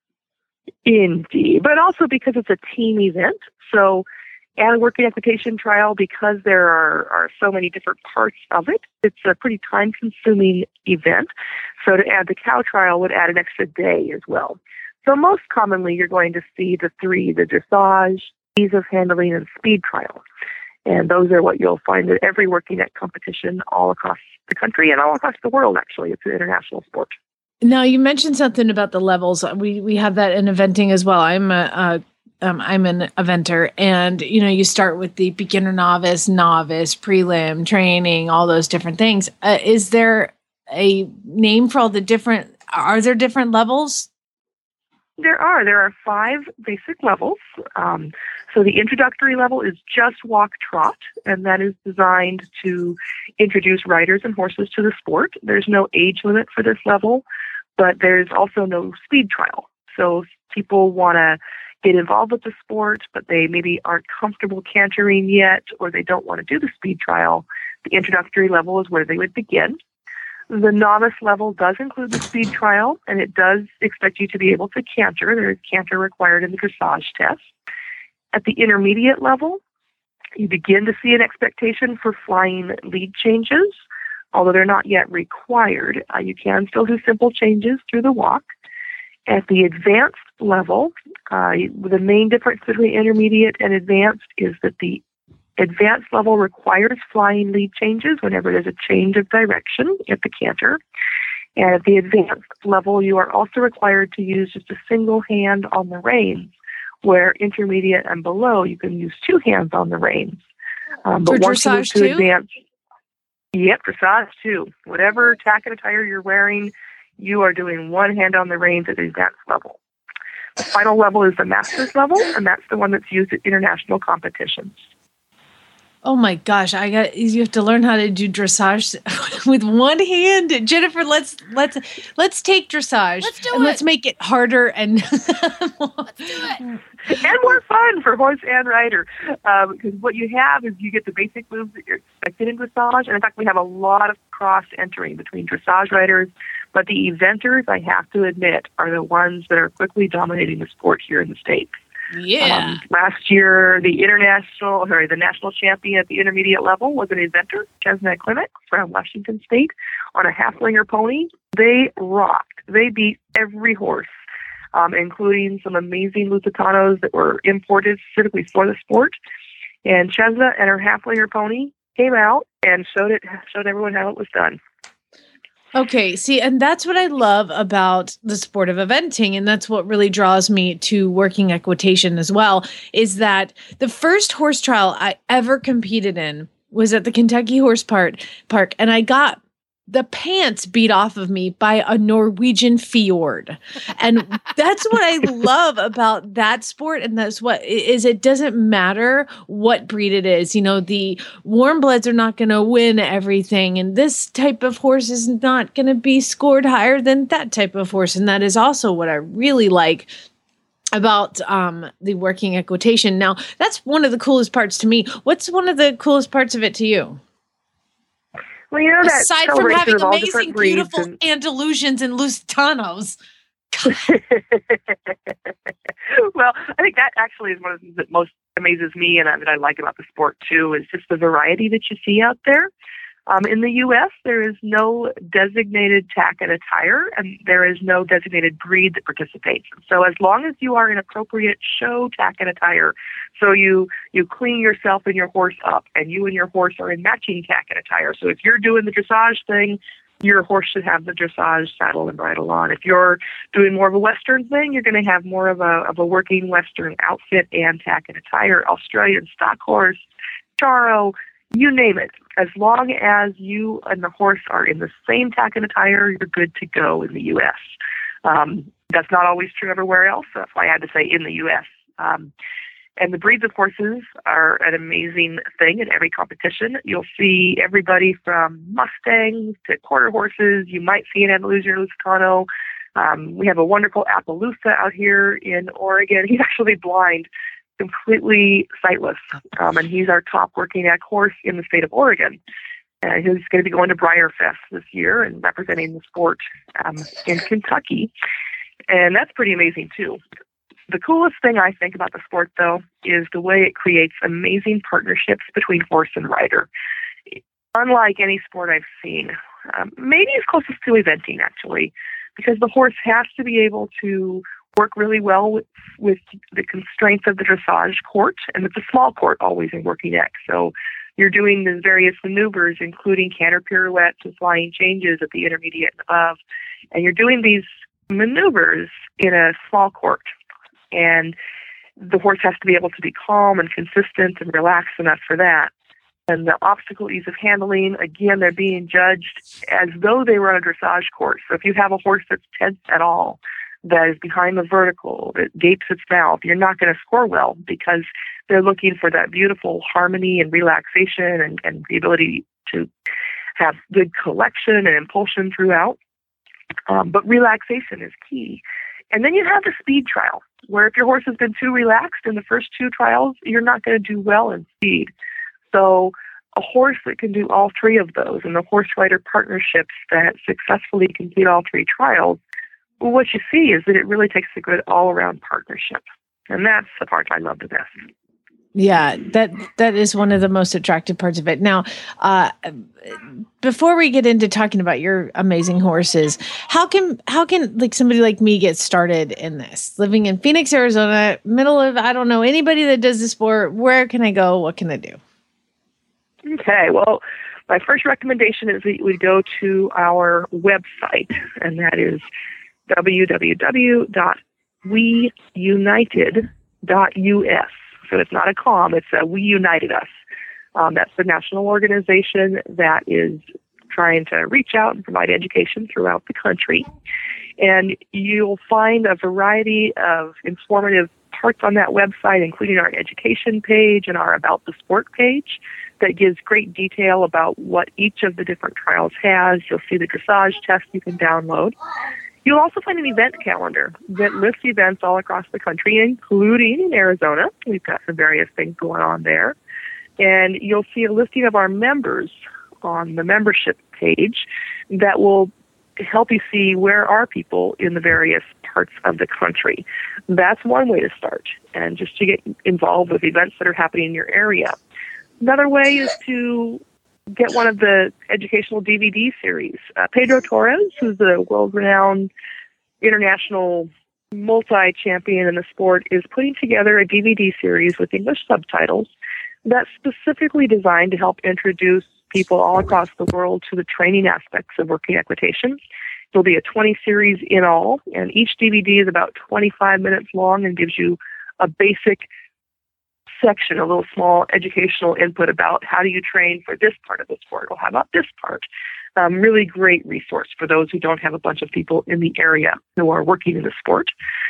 S11: Indeed, but also because it's a team event. So at a working equitation trial, because there are so many different parts of it, it's a pretty time-consuming event. So to add the cow trial would add an extra day as well. So most commonly, you're going to see the three, the dressage, ease of handling, and speed trial. And those are what you'll find at every working ec competition all across the country and all across the world, actually. It's an international sport.
S4: Now, you mentioned something about the levels. We have that in eventing as well. I'm an eventer, and you start with the beginner, novice, prelim, training, all those different things. Is there a name for all the different? Are there different levels?
S11: There are 5 basic levels. So the introductory level is just walk trot, and that is designed to introduce riders and horses to the sport. There's no age limit for this level, but there's also no speed trial. So if people want to get involved with the sport, but they maybe aren't comfortable cantering yet, or they don't want to do the speed trial, the introductory level is where they would begin. The novice level does include the speed trial, and it does expect you to be able to canter. There is canter required in the dressage test. At the intermediate level, you begin to see an expectation for flying lead changes, although they're not yet required. You can still do simple changes through the walk. At the advanced level, the main difference between intermediate and advanced is that the advanced level requires flying lead changes whenever there's a change of direction at the canter. And at the advanced level, you are also required to use just a single hand on the reins, where intermediate and below, you can use 2 hands on the reins. But once you move to advanced, yep, dressage too. Whatever tack and attire you're wearing, you are doing 1 hand on the reins at the advanced level. The final level is the master's level, and that's the one that's used at international competitions.
S4: Oh my gosh, you have to learn how to do dressage with 1 hand. Jennifer, let's take dressage. Let's make it harder and
S3: let's do it.
S11: And more fun for horse and rider. Because what you have is you get the basic moves that you're expected in dressage. And in fact, we have a lot of cross entering between dressage riders. But the eventers, I have to admit, are the ones that are quickly dominating the sport here in the States.
S4: Yeah.
S11: Last year, the national champion at the intermediate level was an eventer, Chesna Klimek from Washington State, on a halflinger pony. They rocked. they beat every horse, including some amazing Lusitanos that were imported specifically for the sport. And Chesna and her half-layer pony came out and showed everyone how it was done.
S4: Okay, see, and that's what I love about the sport of eventing, and that's what really draws me to working equitation as well, is that the first horse trial I ever competed in was at the Kentucky Horse Park, and I got the pants beat off of me by a Norwegian fjord. And that's what I love about that sport. And that's what is, it doesn't matter what breed it is. You know, the warm bloods are not going to win everything. And this type of horse is not going to be scored higher than that type of horse. And that is also what I really like about the working equitation. Now, that's one of the coolest parts to me. What's one of the coolest parts of it to you?
S11: Well, you know, that
S4: aside from having amazing, beautiful Andalusians and Lusitanos.
S11: Well, I think that actually is one of the things that most amazes me and that I like about the sport, too, is just the variety that you see out there. In the U.S., there is no designated tack and attire, and there is no designated breed that participates. So as long as you are in appropriate show tack and attire, so you clean yourself and your horse up, and you and your horse are in matching tack and attire. So if you're doing the dressage thing, your horse should have the dressage saddle and bridle on. If you're doing more of a Western thing, you're going to have more of a working Western outfit and tack and attire. Australian stock horse, Charo, you name it. As long as you and the horse are in the same tack and attire, you're good to go in the U.S. That's not always true everywhere else. So that's why I had to say in the U.S. And the breeds of horses are an amazing thing in every competition. You'll see everybody from Mustangs to quarter horses. You might see an Andalusian or Lusitano. We have a wonderful Appaloosa out here in Oregon. He's actually blind, completely sightless, and he's our top working ag horse in the state of Oregon. He's going to be going to Briarfest this year and representing the sport in Kentucky, and that's pretty amazing too. The coolest thing I think about the sport, though, is the way it creates amazing partnerships between horse and rider. Unlike any sport I've seen, maybe as closest to eventing, actually, because the horse has to be able to work really well with the constraints of the dressage court, and it's a small court always in working ag. So you're doing the various maneuvers, including canter pirouettes and flying changes at the intermediate and above, and you're doing these maneuvers in a small court. And the horse has to be able to be calm and consistent and relaxed enough for that. And the obstacle ease of handling, again, they're being judged as though they were on a dressage course. So if you have a horse that's tense at all, that is behind the vertical, that gapes its mouth, you're not going to score well because they're looking for that beautiful harmony and relaxation and the ability to have good collection and impulsion throughout. But relaxation is key. And then you have the speed trial, where if your horse has been too relaxed in the first two trials, you're not going to do well in speed. So a horse that can do all three of those, and the horse-rider partnerships that successfully complete all three trials, well, what you see is that it really takes a good all-around partnership. And that's the part I love the best.
S4: Yeah, that is one of the most attractive parts of it. Now, before we get into talking about your amazing horses, how can like somebody like me get started in this? Living in Phoenix, Arizona, middle of, I don't know, anybody that does the sport, where can I go? What can I do? Okay, well, my first recommendation is that we go to our website, and that is www.weunited.us. So it's not a com, it's a We United Us. That's the national organization that is trying to reach out and provide education throughout the country. And you'll find a variety of informative parts on that website, including our education page and our About the Sport page that gives great detail about what each of the different trials has. You'll see the dressage test you can download. You'll also find an event calendar that lists events all across the country, including in Arizona. We've got some various things going on there. And you'll see a listing of our members on the membership page that will help you see where are people in the various parts of the country. That's one way to start, and just to get involved with events that are happening in your area. Another way is to
S11: get one of the educational DVD series. Pedro Torres, who's a world-renowned international multi-champion in the sport, is putting together a DVD series with English subtitles that's specifically designed to help introduce people all across the world to the training aspects of working equitation. There'll be a 20 series in all, and each DVD is about 25 minutes long and gives you a basic section, a little small educational input about how do you train for this part of the sport, or how about this part. Really great resource for those who don't have a bunch of people in the area who are working in the sport.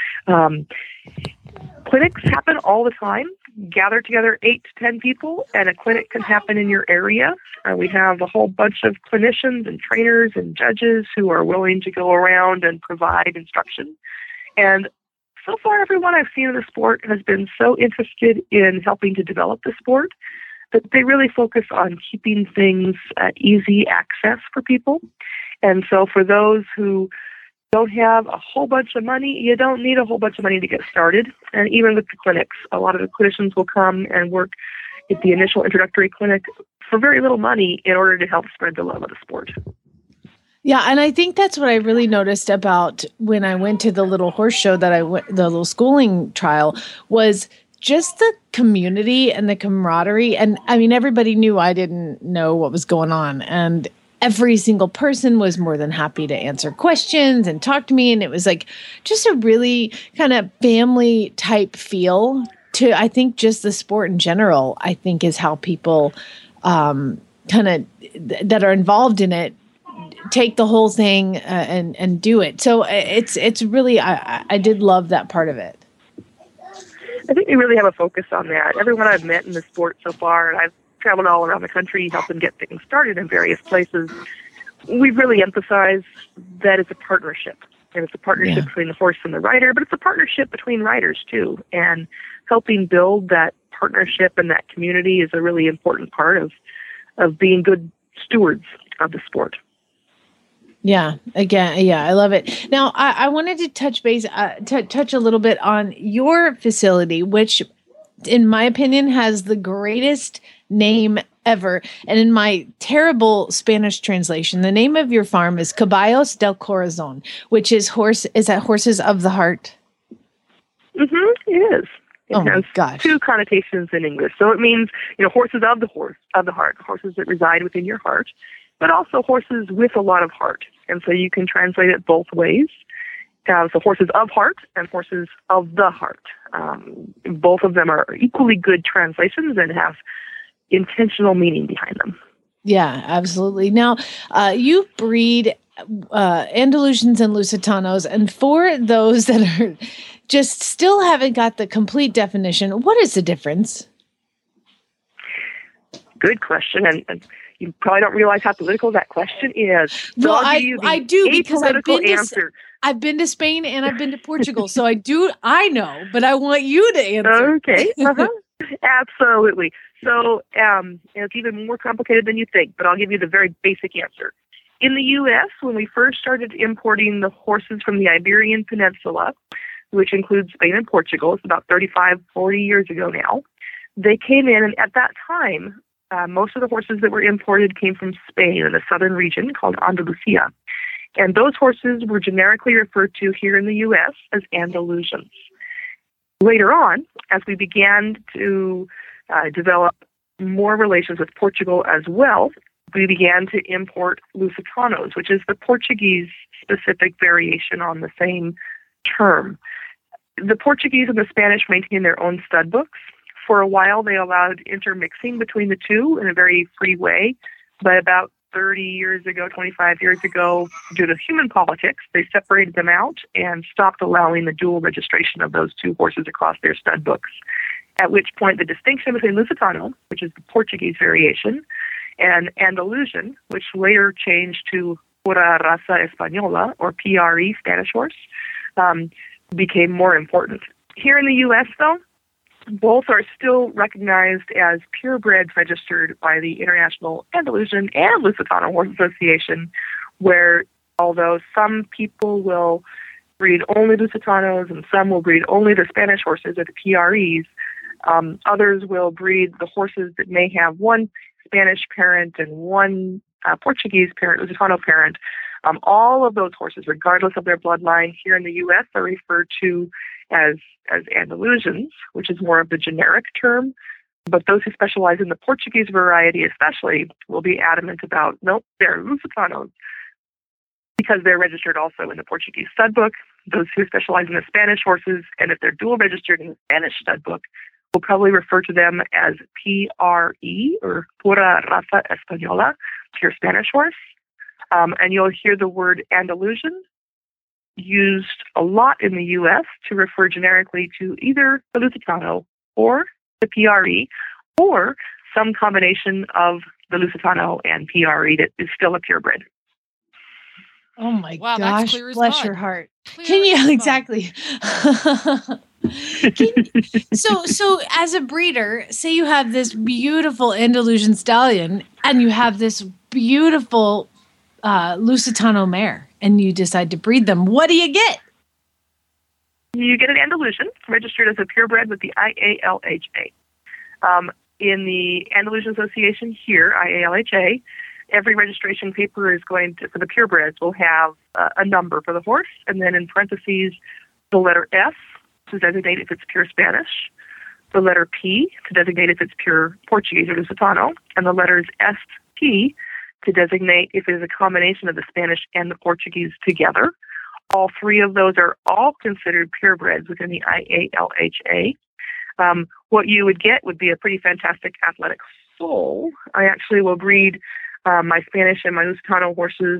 S11: Clinics happen all the time. Gather together 8 to 10 people, and a clinic can happen in your area. We have a whole bunch of clinicians and trainers and judges who are willing to go around and provide instruction. And so far, everyone I've seen in the sport has been so interested in helping to develop the sport that they really focus on keeping things easy access for people. And so for those who don't have a whole bunch of money, you don't need a whole bunch of money to get started. And even with the clinics, a lot of the clinicians will come and work at the initial introductory clinic for very little money in order to help spread the love of the sport.
S4: Yeah, and I think that's what I really noticed about when I went to the little horse show that I went, the little schooling trial, was just the community and the camaraderie. And I mean, everybody knew I didn't know what was going on, and every single person was more than happy to answer questions and talk to me. And it was like just a really kind of family type feel to, I think, just the sport in general, I think is how people kind of that are involved in it take the whole thing and do it. So it's really, I did love that part of it.
S11: I think we really have a focus on that. Everyone I've met in the sport so far, and I've traveled all around the country helping get things started in various places, we've really emphasized that it's a partnership. And it's a partnership between the horse and the rider, but it's a partnership between riders too. And helping build that partnership and that community is a really important part of being good stewards of the sport.
S4: Yeah, again, yeah, I love it. Now, I wanted to touch base, touch a little bit on your facility, which, in my opinion, has the greatest name ever. And in my terrible Spanish translation, the name of your farm is Caballos del Corazon, which is horses of the heart?
S11: Mm-hmm, it is. It has
S4: gosh.
S11: 2 connotations in English. So it means, horses of the heart, horses that reside within your heart, but also horses with a lot of heart. And so you can translate it both ways. So horses of heart and horses of the heart. Both of them are equally good translations and have intentional meaning behind them.
S4: Yeah, absolutely. Now, you breed Andalusians and Lusitanos, and for those that are just still haven't got the complete definition, what is the difference?
S11: Good question, and you probably don't realize how political that question is. So
S4: well, I do, because I've been to Spain and I've been to Portugal, so I know, but I want you to answer.
S11: Okay, absolutely. So it's even more complicated than you think, but I'll give you the very basic answer. In the U.S., when we first started importing the horses from the Iberian Peninsula, which includes Spain and Portugal, it's about 35, 40 years ago now, they came in, and at that time, most of the horses that were imported came from Spain in the southern region called Andalusia. And those horses were generically referred to here in the U.S. as Andalusians. Later on, as we began to develop more relations with Portugal as well, we began to import Lusitanos, which is the Portuguese-specific variation on the same term. The Portuguese and the Spanish maintained their own stud books. For a while, they allowed intermixing between the two in a very free way. But about 30 years ago, 25 years ago, due to human politics, they separated them out and stopped allowing the dual registration of those 2 horses across their stud books. At which point, the distinction between Lusitano, which is the Portuguese variation, and Andalusian, which later changed to Pura Raza Española, or PRE, Spanish horse, became more important. Here in the U.S., though, both are still recognized as purebreds registered by the International Andalusian and Lusitano Horse Association, where although some people will breed only Lusitanos and some will breed only the Spanish horses or the PREs, Others will breed the horses that may have one Spanish parent and one Portuguese parent, Lusitano parent. All of those horses, regardless of their bloodline, here in the U.S. are referred to as Andalusians, which is more of the generic term. But those who specialize in the Portuguese variety especially will be adamant about, nope, they're Lusitanos, because they're registered also in the Portuguese stud book. Those who specialize in the Spanish horses, and if they're dual registered in the Spanish stud book, will probably refer to them as PRE, or Pura Raza Española, pure Spanish horse. And you'll hear the word Andalusian used a lot in the U.S. to refer generically to either the Lusitano or the PRE, or some combination of the Lusitano and PRE that is still a purebred.
S4: Oh my
S3: wow,
S4: gosh,
S3: that's clear as
S4: bless
S3: mud.
S4: your heart.
S3: Clear
S4: Can you
S3: as mud.
S4: exactly? So as a breeder, say you have this beautiful Andalusian stallion and you have this beautiful Lusitano mare, and you decide to breed them. What do you get?
S11: You get an Andalusian registered as a purebred with the IALHA. In the Andalusian Association here, IALHA, every registration paper is going to, for the purebreds, will have a number for the horse, and then in parentheses, the letter S to designate if it's pure Spanish, the letter P to designate if it's pure Portuguese or Lusitano, and the letters ST to designate if it is a combination of the Spanish and the Portuguese together. All three of those are all considered purebreds within the IALHA. What you would get would be a pretty fantastic athletic foal. I actually will breed my Spanish and my Lusitano horses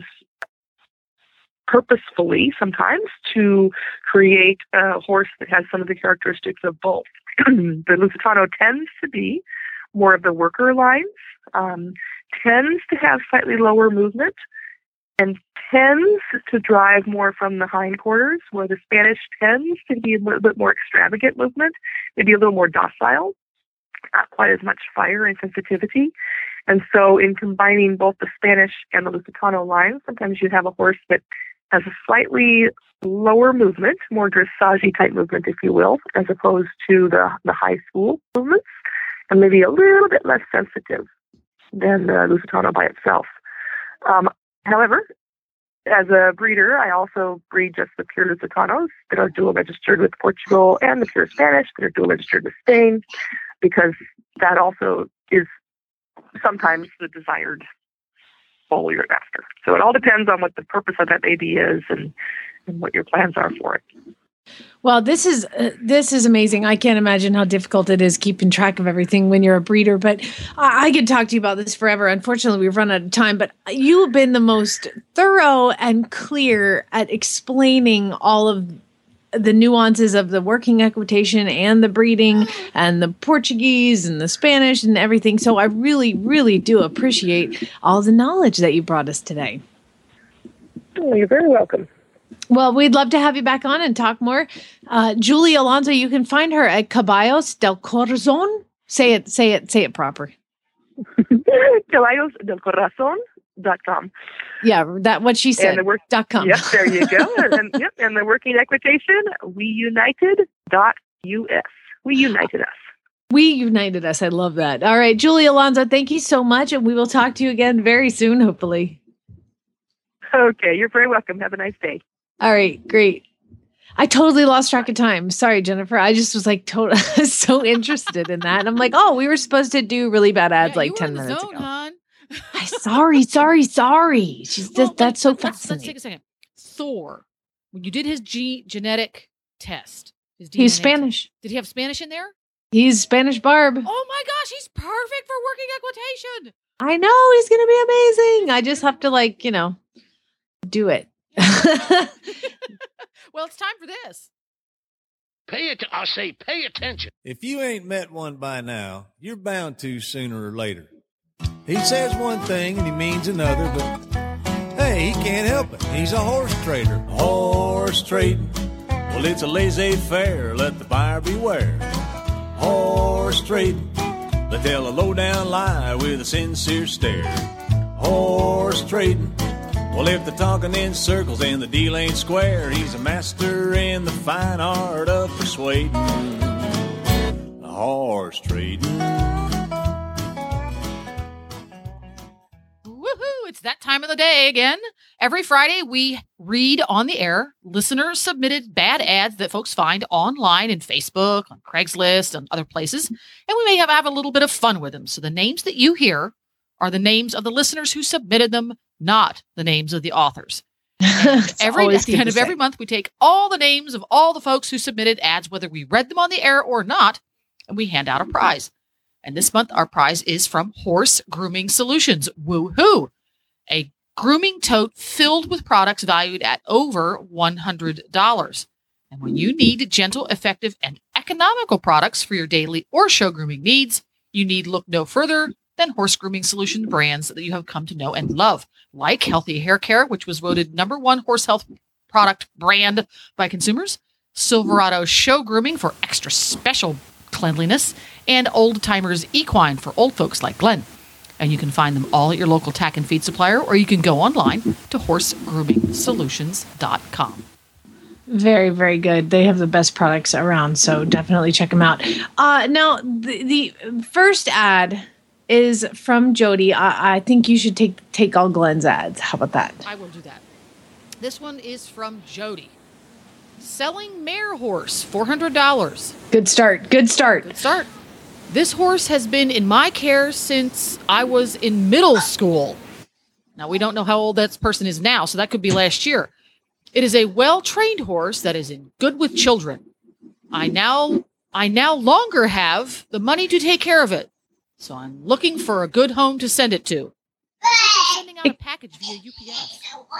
S11: purposefully sometimes to create a horse that has some of the characteristics of both. The Lusitano tends to be more of the worker lines, tends to have slightly lower movement, and tends to drive more from the hindquarters, where the Spanish tends to be a little bit more extravagant movement, maybe a little more docile, not quite as much fire and sensitivity. And so in combining both the Spanish and the Lusitano lines, sometimes you have a horse that has a slightly lower movement, more dressage type movement, if you will, as opposed to the high school movements, and maybe a little bit less sensitive than the Lusitano by itself. However, as a breeder, I also breed just the pure Lusitanos that are dual registered with Portugal and the pure Spanish that are dual registered with Spain, because that also is sometimes the desired foal you're after. So it all depends on what the purpose of that baby is and what your plans are for it.
S4: Well, this is amazing. I can't imagine how difficult it is keeping track of everything when you're a breeder, but I could talk to you about this forever. Unfortunately, we've run out of time, but you have been the most thorough and clear at explaining all of the nuances of the working equitation and the breeding and the Portuguese and the Spanish and everything. So I really, really do appreciate all the knowledge that you brought us today.
S11: Oh, you're very welcome.
S4: Well, we'd love to have you back on and talk more. Julie Alonso, you can find her at Caballos del Corazon. Say it proper.
S11: CaballosDelCorazon.com.
S4: Yeah, that what she said. .com.
S11: Yep, there you go. and the working equitation, weunited.us. We united us.
S4: We united us. I love that. All right, Julie Alonso, thank you so much, and we will talk to you again very soon, hopefully.
S11: Okay, you're very welcome. Have a nice day.
S4: All right, great. I totally lost track of time. Sorry, Jennifer. I just was like so interested in that. And I'm like, oh, we were supposed to do really bad ads like 10 minutes ago.
S3: Hon.
S4: Sorry. She's just, that's so fascinating.
S3: Let's take a second. Thor, when you did his genetic test, his DNA
S4: he's Spanish.
S3: Test, did he have Spanish in there?
S4: He's Spanish Barb.
S3: Oh my gosh, he's perfect for working equitation.
S4: I know, he's going to be amazing. I just have to do it.
S3: Well, it's time for this.
S12: Pay attention. If you ain't met one by now, you're bound to sooner or later. He says one thing and he means another, but hey, he can't help it. He's a horse trader. Horse trading. Well, it's a laissez-faire. Let the buyer beware. Horse trading. They tell a low-down lie with a sincere stare. Horse trading. Well, if they're talking in circles and the deal ain't square, he's a master in the fine art of persuading. horse trading.
S3: Woohoo! It's that time of the day again. Every Friday, we read on the air listener-submitted bad ads that folks find online in Facebook, on Craigslist, and other places, and we may have a little bit of fun with them. So the names that you hear are the names of the listeners who submitted them, not the names of the authors. At the end of every month, we take all the names of all the folks who submitted ads, whether we read them on the air or not, and we hand out a prize. And this month, our prize is from Horse Grooming Solutions. Woohoo! A grooming tote filled with products valued at over $100. And when you need gentle, effective, and economical products for your daily or show grooming needs, you need look no further than Horse Grooming Solution brands that you have come to know and love, like Healthy Hair Care, which was voted #1 horse health product brand by consumers, Silverado Show Grooming for extra special cleanliness, and Old Timers Equine for old folks like Glenn. And you can find them all at your local tack and feed supplier, or you can go online to horsegroomingsolutions.com.
S4: Very, very good. They have the best products around, so definitely check them out. Now, the first ad is from Jody. I think you should take all Glenn's ads. How about that?
S3: I will do that. This one is from Jody. Selling mare horse, $400.
S4: Good start. Good start.
S3: Good start. This horse has been in my care since I was in middle school. Now, we don't know how old that person is now, so that could be last year. It is a well-trained horse that is good with children. I now longer have the money to take care of it, so I'm looking for a good home to send it to. I'm sending out a package via UPS.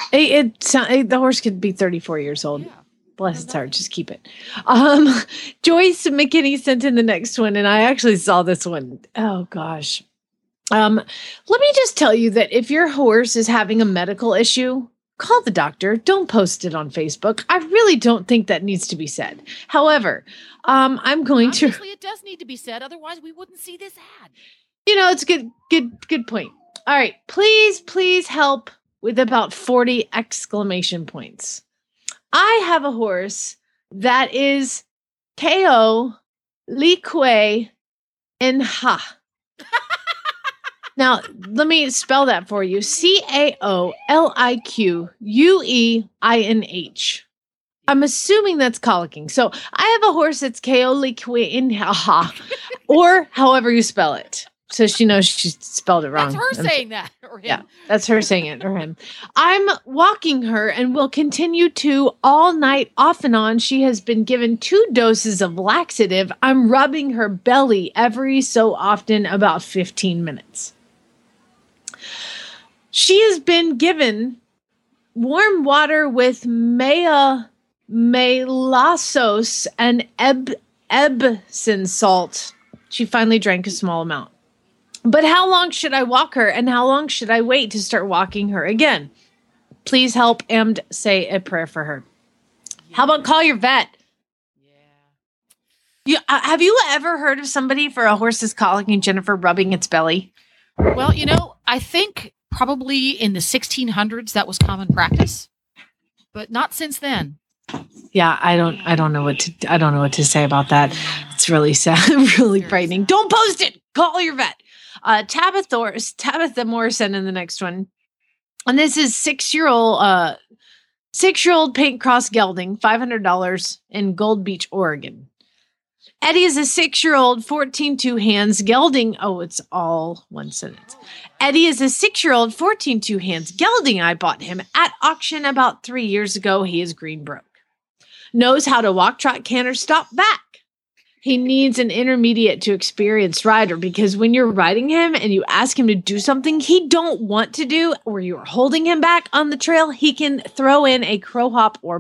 S4: The horse could be 34 years old.
S3: Yeah.
S4: Bless its heart. Just keep it. Joyce McKinney sent in the next one, and I actually saw this one. Oh, gosh. Let me just tell you that if your horse is having a medical issue, call the doctor. Don't post it on Facebook. I really don't think that needs to be said. However, I'm going to...
S3: Obviously, it does need to be said. Otherwise, we wouldn't see this ad.
S4: It's a good point. All right. Please help with about 40 exclamation points. I have a horse that is Ko Lique in Ha. Now, let me spell that for you. CAOLIQUEINH. I'm assuming that's colicking. So I have a horse that's Ko Lique in Ha, or however you spell it. So she knows she spelled it wrong.
S3: That's her saying that, or him.
S4: Yeah, that's her saying it, or him. I'm walking her and will continue to all night off and on. She has been given 2 doses of laxative. I'm rubbing her belly every so often, about 15 minutes. She has been given warm water with melassos and Epsom salt. She finally drank a small amount. But how long should I walk her, and how long should I wait to start walking her again? Please help and say a prayer for her. Yeah. How about call your vet? Yeah. Have you ever heard of somebody for a horse's colicking, Jennifer, rubbing its belly?
S3: Well, I think probably in the 1600s that was common practice, but not since then.
S4: Yeah, I don't know what to say about that. It's really sad, really frightening. Don't post it. Call your vet. Tabitha Morrison in the next one. And this is 6-year-old paint cross gelding, $500 in Gold Beach, Oregon. Eddie is a 6-year-old 14-2 hands gelding. Oh, it's all one sentence. Eddie is a 6-year-old 14-2 hands gelding. I bought him at auction about 3 years ago. He is green broke. Knows how to walk, trot, canter, stop, back. He needs an intermediate to experienced rider, because when you're riding him and you ask him to do something he don't want to do, or you're holding him back on the trail, he can throw in a crow hop or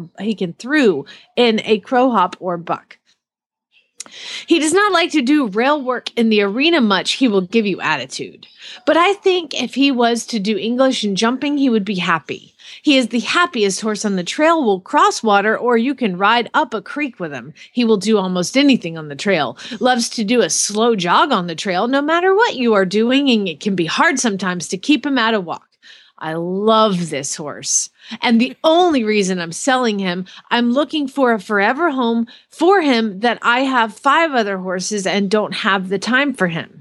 S4: buck. He does not like to do rail work in the arena much. He will give you attitude. But I think if he was to do English and jumping, he would be happy. He is the happiest horse on the trail, will cross water, or you can ride up a creek with him. He will do almost anything on the trail. Loves to do a slow jog on the trail, no matter what you are doing, and it can be hard sometimes to keep him at a walk. I love this horse. And the only reason I'm selling him, I'm looking for a forever home for him that I have 5 other horses and don't have the time for him.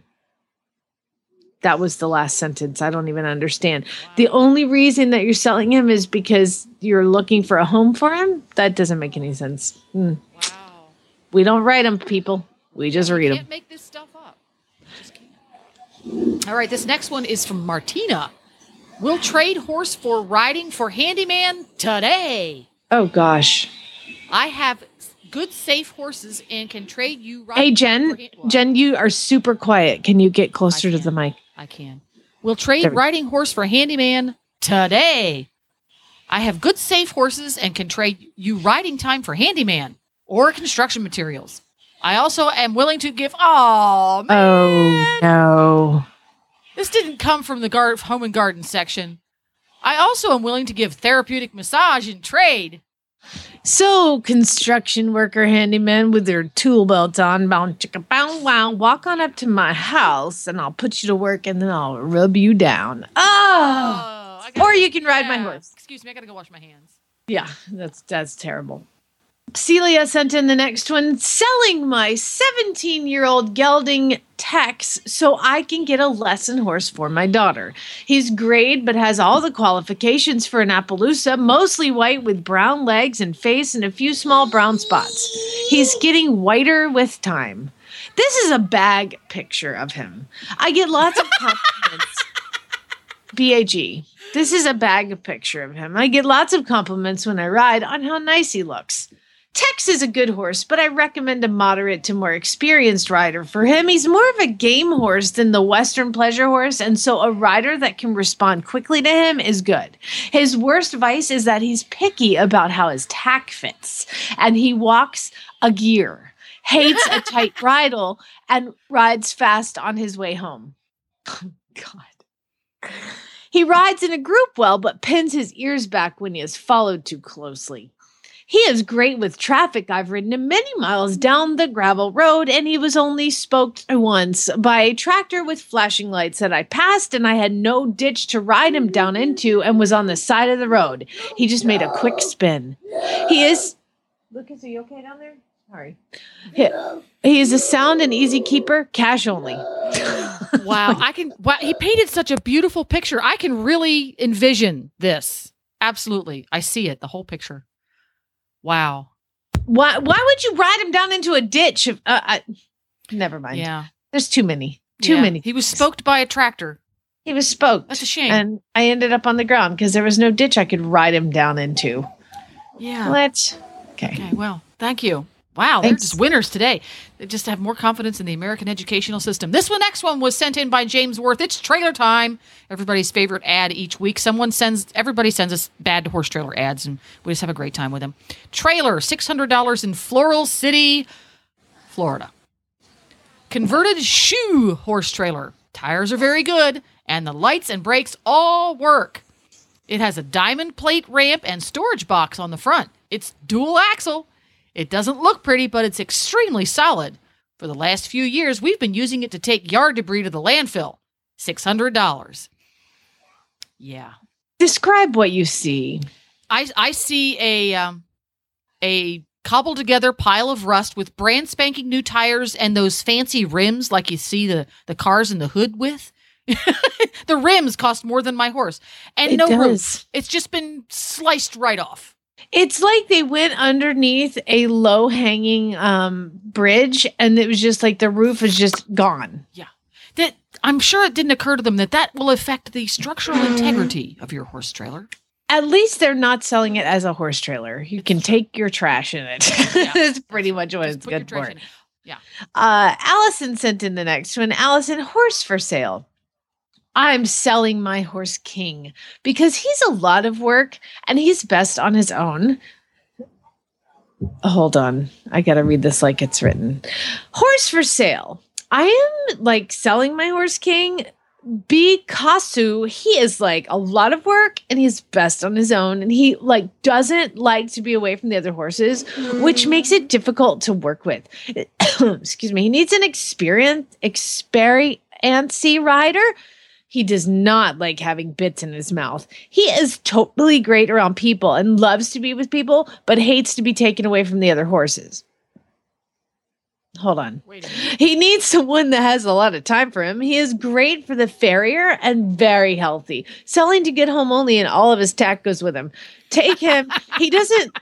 S4: That was the last sentence. I don't even understand. Wow. The only reason that you're selling him is because you're looking for a home for him? That doesn't make any sense. Wow. We don't write them, people. We just read them.
S3: Can't make this stuff up. Just can't. All right, this next one is from Martina. We'll trade horse for riding for handyman today.
S4: Oh, gosh.
S3: I have good, safe horses and can trade you riding.
S4: Hey, Jen, you are super quiet. Can you get closer to the mic?
S3: I can. We'll trade riding horse for handyman today. I have good, safe horses and can trade you riding time for handyman or construction materials. I also am willing to give. Oh, man.
S4: Oh, no.
S3: This didn't come from the home and garden section. I also am willing to give therapeutic massage in trade.
S4: So, construction worker handyman with their tool belt on, bound chicka bow wow, walk on up to my house and I'll put you to work and then I'll rub you down. Or you can ride my horse.
S3: Excuse me, I gotta go wash my hands.
S4: Yeah, that's terrible. Celia sent in the next one. Selling my 17-year-old gelding Tex so I can get a lesson horse for my daughter. He's grayed but has all the qualifications for an Appaloosa, mostly white with brown legs and face and a few small brown spots. He's getting whiter with time. This is a bag picture of him. I get lots of compliments. BAG. This is a bag picture of him. I get lots of compliments when I ride on how nice he looks. Tex is a good horse, but I recommend a moderate to more experienced rider. For him, he's more of a game horse than the Western pleasure horse, and so a rider that can respond quickly to him is good. His worst vice is that he's picky about how his tack fits, and he walks a gear, hates a tight bridle, and rides fast on his way home. Oh, God. He rides in a group well, but pins his ears back when he is followed too closely. He is great with traffic. I've ridden him many miles down the gravel road, and he was only spoked once by a tractor with flashing lights that I passed, and I had no ditch to ride him down into and was on the side of the road. He just made a quick spin. Lucas, are you okay down there? Sorry. He is a sound and easy keeper, cash only.
S3: Wow. He painted such a beautiful picture. I can really envision this. Absolutely. I see it, the whole picture. Wow.
S4: Why would you ride him down into a ditch? Never mind.
S3: Yeah.
S4: There's too many. Too many.
S3: He was spoked by a tractor.
S4: He was spoked.
S3: That's a shame.
S4: And I ended up on the ground because there was no ditch I could ride him down into.
S3: Yeah.
S4: What?
S3: Okay, well, thank you. Wow, they're just winners today. They just have more confidence in the American educational system. Next one was sent in by James Worth. It's trailer time. Everybody's favorite ad each week. Everybody sends us bad horse trailer ads, and we just have a great time with them. Trailer, $600 in Floral City, Florida. Converted shoe horse trailer. Tires are very good, and the lights and brakes all work. It has a diamond plate ramp and storage box on the front. It's dual axle. It doesn't look pretty, but it's extremely solid. For the last few years, we've been using it to take yard debris to the landfill. $600. Yeah.
S4: Describe what you see.
S3: I see a cobbled together pile of rust with brand spanking new tires and those fancy rims like you see the cars in the hood with. The rims cost more than my horse. And no roof. It's just been sliced right off.
S4: It's like they went underneath a low-hanging bridge, and it was just like the roof is just gone.
S3: Yeah. I'm sure it didn't occur to them that will affect the structural integrity of your horse trailer.
S4: At least they're not selling it as a horse trailer. You can take your trash in it. Yeah. That's pretty much what it's good for.
S3: Yeah.
S4: Allison sent in the next one. Allison, horse for sale. I'm selling my horse King because he's a lot of work and he's best on his own. Hold on. I got to read this like it's written. Horse for sale. I am selling my horse King because he is a lot of work and he's best on his own. And he doesn't like to be away from the other horses, which makes it difficult to work with. Excuse me. He needs an experienced rider He does not like having bits in his mouth. He is totally great around people and loves to be with people, but hates to be taken away from the other horses. Hold on. He needs someone that has a lot of time for him. He is great for the farrier and very healthy. Selling to get home only, and all of his tack goes with him. Take him. He doesn't.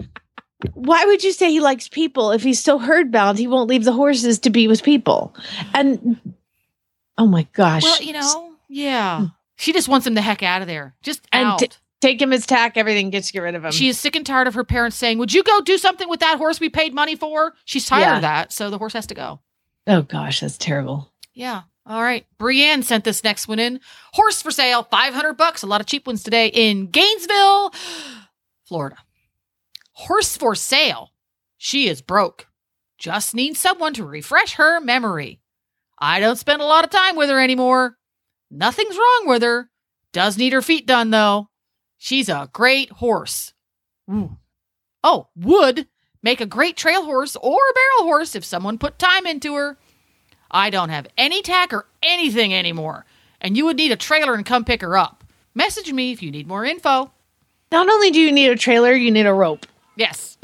S4: Why would you say he likes people if he's so herd bound? He won't leave the horses to be with people. And oh my gosh.
S3: Well, yeah. She just wants him the heck out of there. Just out.
S4: Take him his tack, everything, gets to get rid of him.
S3: She is sick and tired of her parents saying, would you go do something with that horse we paid money for? She's tired of that, so the horse has to go.
S4: Oh, gosh, that's terrible.
S3: Yeah. All right. Brienne sent this next one in. Horse for sale, $500. A lot of cheap ones today in Gainesville, Florida. Horse for sale. She is broke. Just needs someone to refresh her memory. I don't spend a lot of time with her anymore. Nothing's wrong with her. Does need her feet done, though. She's a great horse. Ooh. Oh, would make a great trail horse or a barrel horse if someone put time into her. I don't have any tack or anything anymore, and you would need a trailer and come pick her up. Message me if you need more info.
S4: Not only do you need a trailer, you need a rope.
S3: Yes.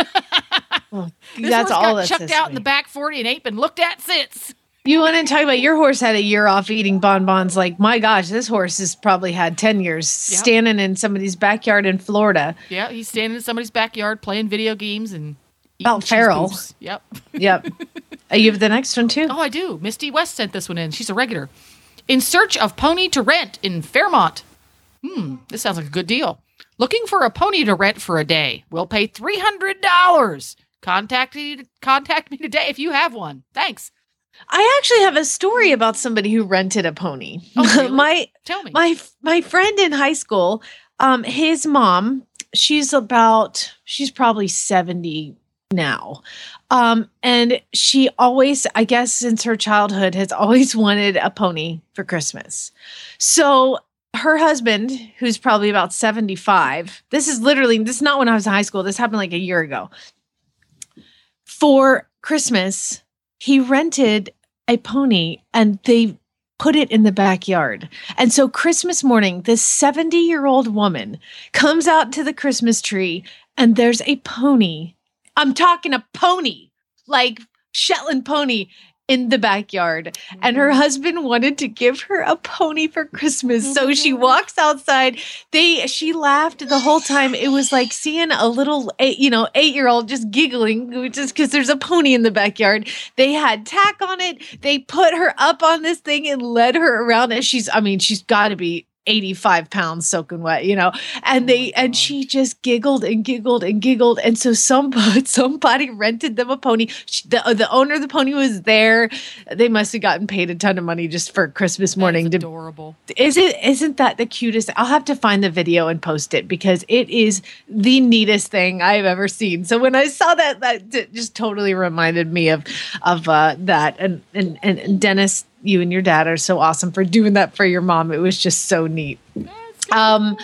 S4: Well,
S3: this
S4: that's
S3: horse
S4: all
S3: got
S4: that's
S3: chucked out in the back 40 and ain't been looked at since.
S4: You want to talk about your horse had a year off eating bonbons. Like, my gosh, this horse has probably had 10 years standing in somebody's backyard in Florida.
S3: Yeah, he's standing in somebody's backyard playing video games and eating
S4: about feral.
S3: Yep.
S4: Yep. You have the next one, too?
S3: Oh, I do. Misty West sent this one in. She's a regular. In search of pony to rent in Fairmont. This sounds like a good deal. Looking for a pony to rent for a day. We'll pay $300. Contact me today if you have one. Thanks.
S4: I actually have a story about somebody who rented a pony.
S3: Oh, really? Tell me.
S4: My friend in high school, his mom, she's probably 70 now. And she always, I guess since her childhood, has always wanted a pony for Christmas. So her husband, who's probably about 75, this is not when I was in high school. This happened like a year ago. For Christmas, he rented a pony and they put it in the backyard. And so Christmas morning, this 70-year-old woman comes out to the Christmas tree and there's a pony. I'm talking a pony, like Shetland pony, in the backyard. And her husband wanted to give her a pony for Christmas. So she walks outside. She laughed the whole time. It was like seeing a little 8-year-old just giggling just because there's a pony in the backyard. They had tack on it. They put her up on this thing and led her around. And she's got to be 85 pounds soaking wet, and she just giggled and giggled and giggled. And so somebody rented them a pony. The owner of the pony was there. They must have gotten paid a ton of money just for Christmas morning.
S3: That's adorable.
S4: Isn't that the cutest? I'll have to find the video and post it because it is the neatest thing I've ever seen. So when I saw that just totally reminded me of that. And Dennis, you and your dad are so awesome for doing that for your mom. It was just so neat. I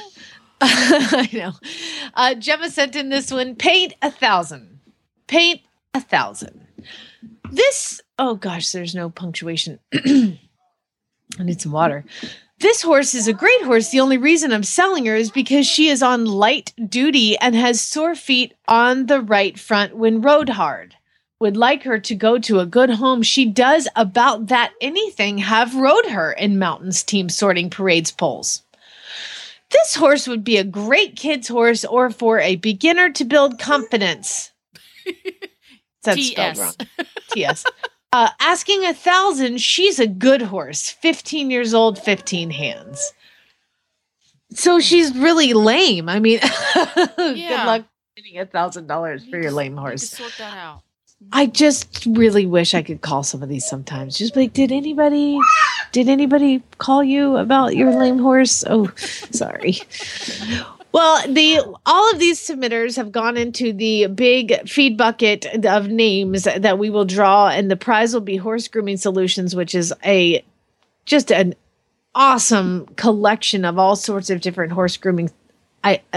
S4: know. Gemma sent in this one. Paint 1,000. Paint 1,000. This, oh gosh, there's no punctuation. I need some water. This horse is a great horse. The only reason I'm selling her is because she is on light duty and has sore feet on the right front when rode hard. Would like her to go to a good home. She does about that anything have rode her in mountains team sorting parades polls. This horse would be a great kid's horse or for a beginner to build confidence. That's spelled wrong. TS. Asking 1,000, she's a good horse. 15 years old, 15 hands. So she's really lame. I mean, good luck getting $1,000 for your lame horse.
S3: Need to sort that out.
S4: I just really wish I could call some of these sometimes. Just like, did anybody call you about your lame horse? Oh, sorry. Well, all of these submitters have gone into the big feed bucket of names that we will draw, and the prize will be Horse Grooming Solutions, which is just an awesome collection of all sorts of different horse grooming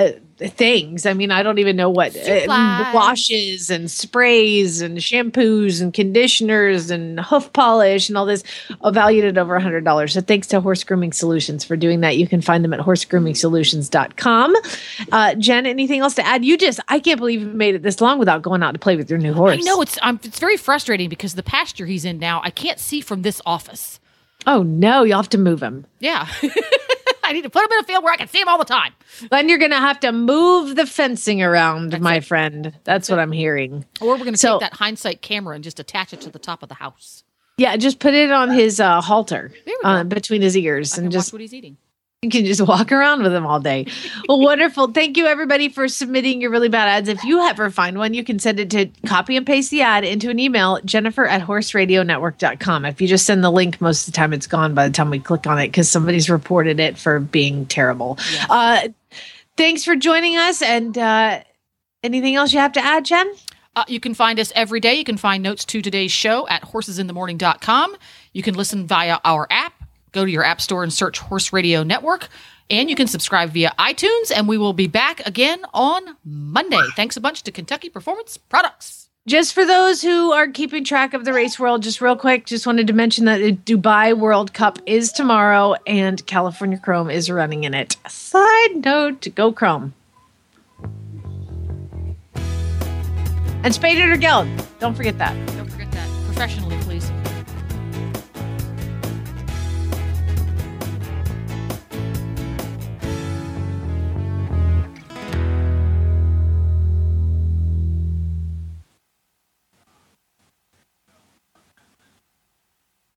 S4: things. I mean, I don't even know what washes and sprays and shampoos and conditioners and hoof polish and all this, valued at over $100. So thanks to Horse Grooming Solutions for doing that. You can find them at horsegrooming.com. Jen, anything else to add? I can't believe you made it this long without going out to play with your new horse.
S3: I know it's very frustrating because the pasture he's in now, I can't see from this office.
S4: Oh no, you'll have to move him.
S3: Yeah. I need to put him in a field where I can see him all the time.
S4: Then you're going to have to move the fencing around, my friend. That's what I'm hearing.
S3: Or we're going to take that hindsight camera and just attach it to the top of the house.
S4: Yeah, just put it on his halter between his ears and just
S3: watch what he's eating.
S4: You can just walk around with him all day. Well, wonderful. Thank you, everybody, for submitting your really bad ads. If you ever find one, you can send it to copy and paste the ad into an email, Jennifer@horseradionetwork.com. If you just send the link, most of the time it's gone by the time we click on it because somebody's reported it for being terrible. Yes. Thanks for joining us. And anything else you have to add, Jen?
S3: You can find us every day. You can find notes to today's show at horsesinthemorning.com. You can listen via our app. Go to your app store and search Horse Radio Network. And you can subscribe via iTunes. And we will be back again on Monday. Thanks a bunch to Kentucky Performance Products.
S4: Just for those who are keeping track of the race world, just real quick, just wanted to mention that the Dubai World Cup is tomorrow and California Chrome is running in it. Side note, go Chrome. And Spade or Geld. Don't forget that.
S3: Don't forget that. Professionally.